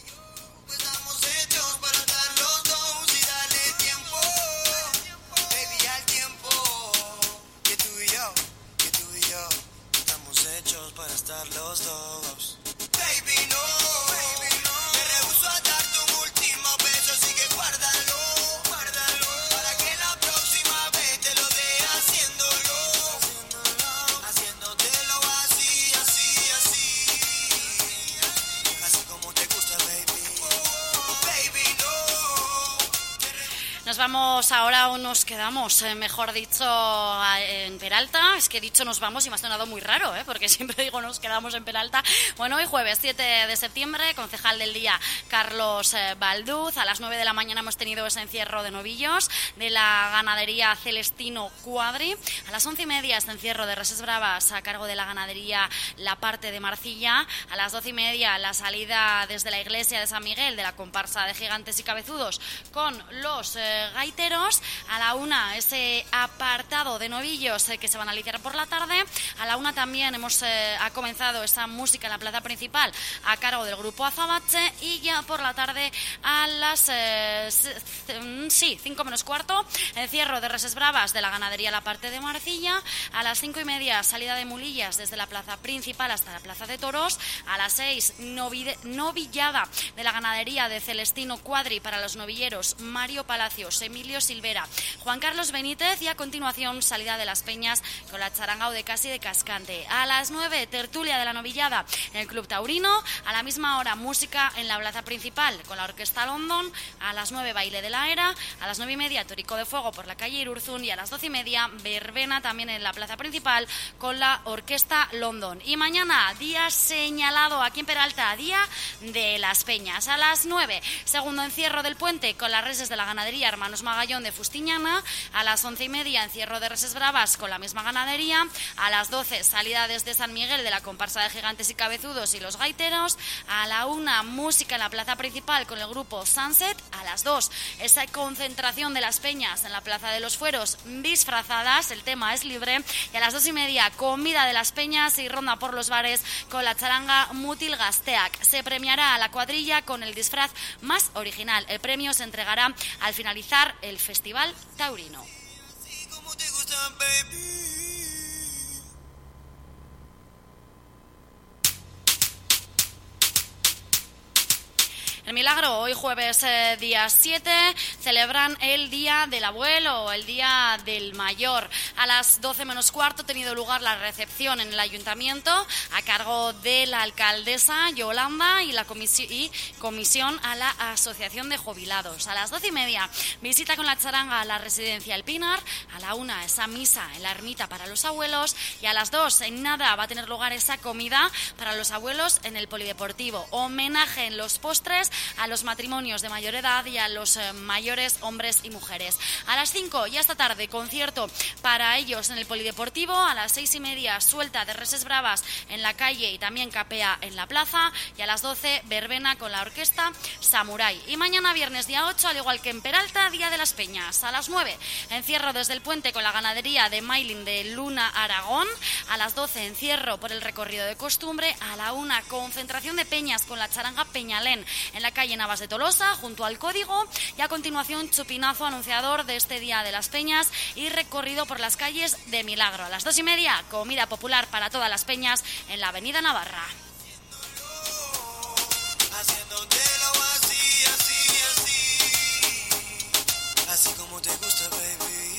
Para estar los dos. Baby, no, me rehuso a darte un último beso, así que guárdalo, para que la próxima vez te lo dé haciéndolo, haciéndotelo así, así como te gusta, baby, no. Nos vamos ahora, o nos quedamos, mejor dicho, en Peralta. Es que he dicho nos vamos y me ha sonado muy raro, porque siempre digo nos quedamos en Peralta. Bueno, hoy jueves 7 de septiembre, concejal del día Carlos Balduz. A las 9 de la mañana hemos tenido ese encierro de novillos de la ganadería Celestino Cuadri. A las 11:30 este encierro de reses bravas a cargo de la ganadería La Parte de Marcilla. A las 12:30 la salida desde la iglesia de San Miguel de la comparsa de Gigantes y Cabezudos con los gaiteros. A la 1 ese apartado de novillos que se van a lidiar por la tarde. A la 1 también ha comenzado esa música en la plaza principal a cargo del grupo Azabache, y ya por la tarde a las 5 menos cuarto encierro de reses bravas de la ganadería La Parte de Marcilla. A las 5:30 salida de mulillas desde la plaza principal hasta la plaza de toros. A las 6 novillada de la ganadería de Celestino Cuadri para los novilleros Mario Palacios, Emilio Silvera, Juan Carlos Benítez, y a continuación salida de las peñas con la charanga de Casi de Cascante. A las 9 tertulia de la novillada en el Club Taurino. A la misma hora música en la plaza principal con la Orquesta London. A las 9 baile de la Era. A las 9:30 Torico de Fuego por la calle Irurzun, y a las 12:30 verbena también en la plaza principal con la Orquesta London. Y mañana, día señalado aquí en Peralta, día de las peñas. A las 9 segundo encierro del puente con las reses de la ganadería Hermanos Magallón de Fustiñana. A las 11:30 encierro de reses bravas con la misma ganadería. A las 12 salida desde San Miguel de la comparsa de Gigantes y Cabezudos y los gaiteros. A la 1 música en la plaza principal con el grupo Sunset. A las 2 esa concentración de las peñas en la plaza de los Fueros disfrazadas, el tema es libre. Y a las 2:30 comida de las peñas y ronda por los bares con la charanga Mutil Gazteak. Se premiará a la cuadrilla con el disfraz más original. El premio se entregará al finalizar el Festival Taurino. Como te gusta, baby. El Milagro, hoy jueves día 7, celebran el Día del Abuelo o el Día del Mayor. A las 12 menos cuarto ha tenido lugar la recepción en el Ayuntamiento a cargo de la alcaldesa Yolanda y la comisión a la Asociación de Jubilados. A las 12:30, visita con la charanga a la residencia El Pinar. A la 1, esa misa en la ermita para los abuelos. Y a las 2, en nada, va a tener lugar esa comida para los abuelos en el Polideportivo. Homenaje en los postres a los matrimonios de mayor edad y a los mayores hombres y mujeres. A las 5, ya esta tarde, concierto para ellos en el Polideportivo. A las 6:30, suelta de Reses Bravas en la calle y también capea en la plaza. Y a las 12, verbena con la orquesta Samurai. Y mañana, viernes día 8, al igual que en Peralta, Día de las Peñas. A las 9, encierro desde el puente con la ganadería de Mailin de Luna Aragón. A las 12, encierro por el recorrido de costumbre. A la 1, concentración de peñas con la charanga Peñalén en la calle Navas de Tolosa, junto al Código. Y a continuación, chupinazo anunciador de este Día de las Peñas y recorrido por las calles de Milagro. A las 2:30, comida popular para todas las peñas en la avenida Navarra. Haciéndotelo así, así, así. Así como te gusta, baby.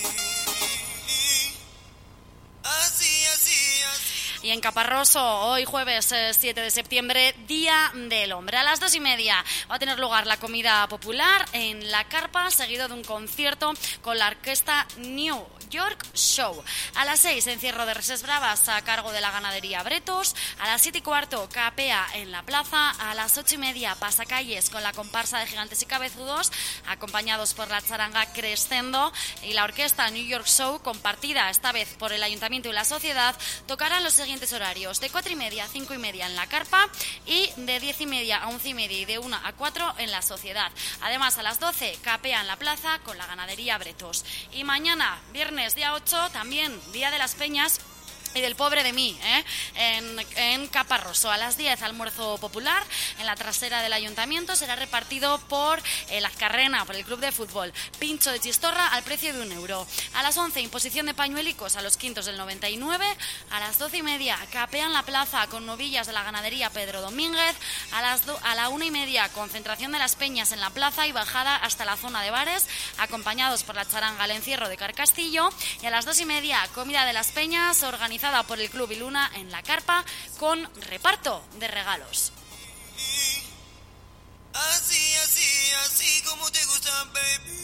Así, así, así. Y en Caparroso, hoy jueves 7 de septiembre, Día del Hombre. A las 2:30 va a tener lugar la comida popular en la carpa, seguido de un concierto con la orquesta New York Show. A las 6, encierro de Reses Bravas a cargo de la ganadería Bretos. A las 7:15, capea en la plaza. A las 8:30, pasacalles con la comparsa de Gigantes y Cabezudos, acompañados por la charanga Crescendo y la orquesta New York Show, compartida esta vez por el Ayuntamiento y la Sociedad. Tocarán los siguientes horarios: de 4:30 a 5:30 en la carpa y de 10:30 a 11:30 y de 1 a 4 en la Sociedad. Además, a las 12, capea en la plaza con la ganadería Bretos. Y mañana, viernes día 8, también Día de las Peñas y del pobre de mí, en Caparroso. A las 10, almuerzo popular en la trasera del Ayuntamiento. Será repartido por la Carrena, por el club de fútbol. Pincho de chistorra al precio de €1. A las 11, imposición de pañuelicos a los quintos del 99. A las 12:30, capea en la plaza con novillas de la ganadería Pedro Domínguez. A la 1:30, concentración de las peñas en la plaza y bajada hasta la zona de bares, acompañados por la charanga El Encierro de Carcastillo. Y a las 2:30, comida de las peñas organizada por el Club Iluna en la carpa con reparto de regalos. Así, así, así como te gusta, baby.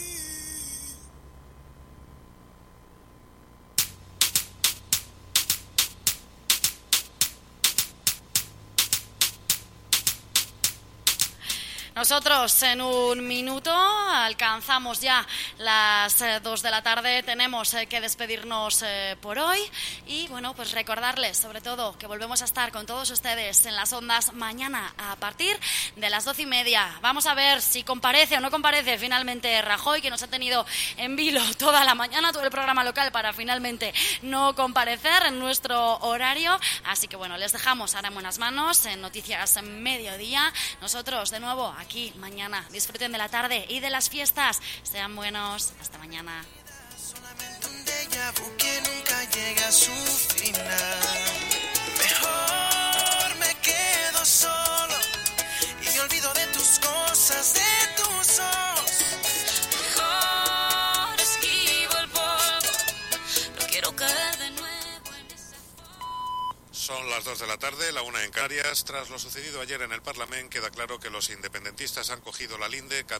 Nosotros en un minuto alcanzamos ya las 2 de la tarde, tenemos que despedirnos por hoy y bueno, pues recordarles sobre todo que volvemos a estar con todos ustedes en las ondas mañana a partir de las 12:30. Vamos a ver si comparece o no comparece finalmente Rajoy, que nos ha tenido en vilo toda la mañana, todo el programa local para finalmente no comparecer en nuestro horario. Así que bueno, les dejamos ahora en buenas manos en Noticias Mediodía. Nosotros de nuevo aquí mañana. Disfruten de la tarde y de las fiestas. Sean buenos. Hasta mañana. Solamente un déjà vu que nunca llega a su final. Mejor me quedo solo y me olvido de tus cosas, de tus ojos. Mejor esquivo el polvo. No quiero caer de nuevo en ese Son las 2 de la tarde, la 1 en Canarias. Tras lo sucedido ayer en el Parlamento, queda claro que los independentistas han cogido la linde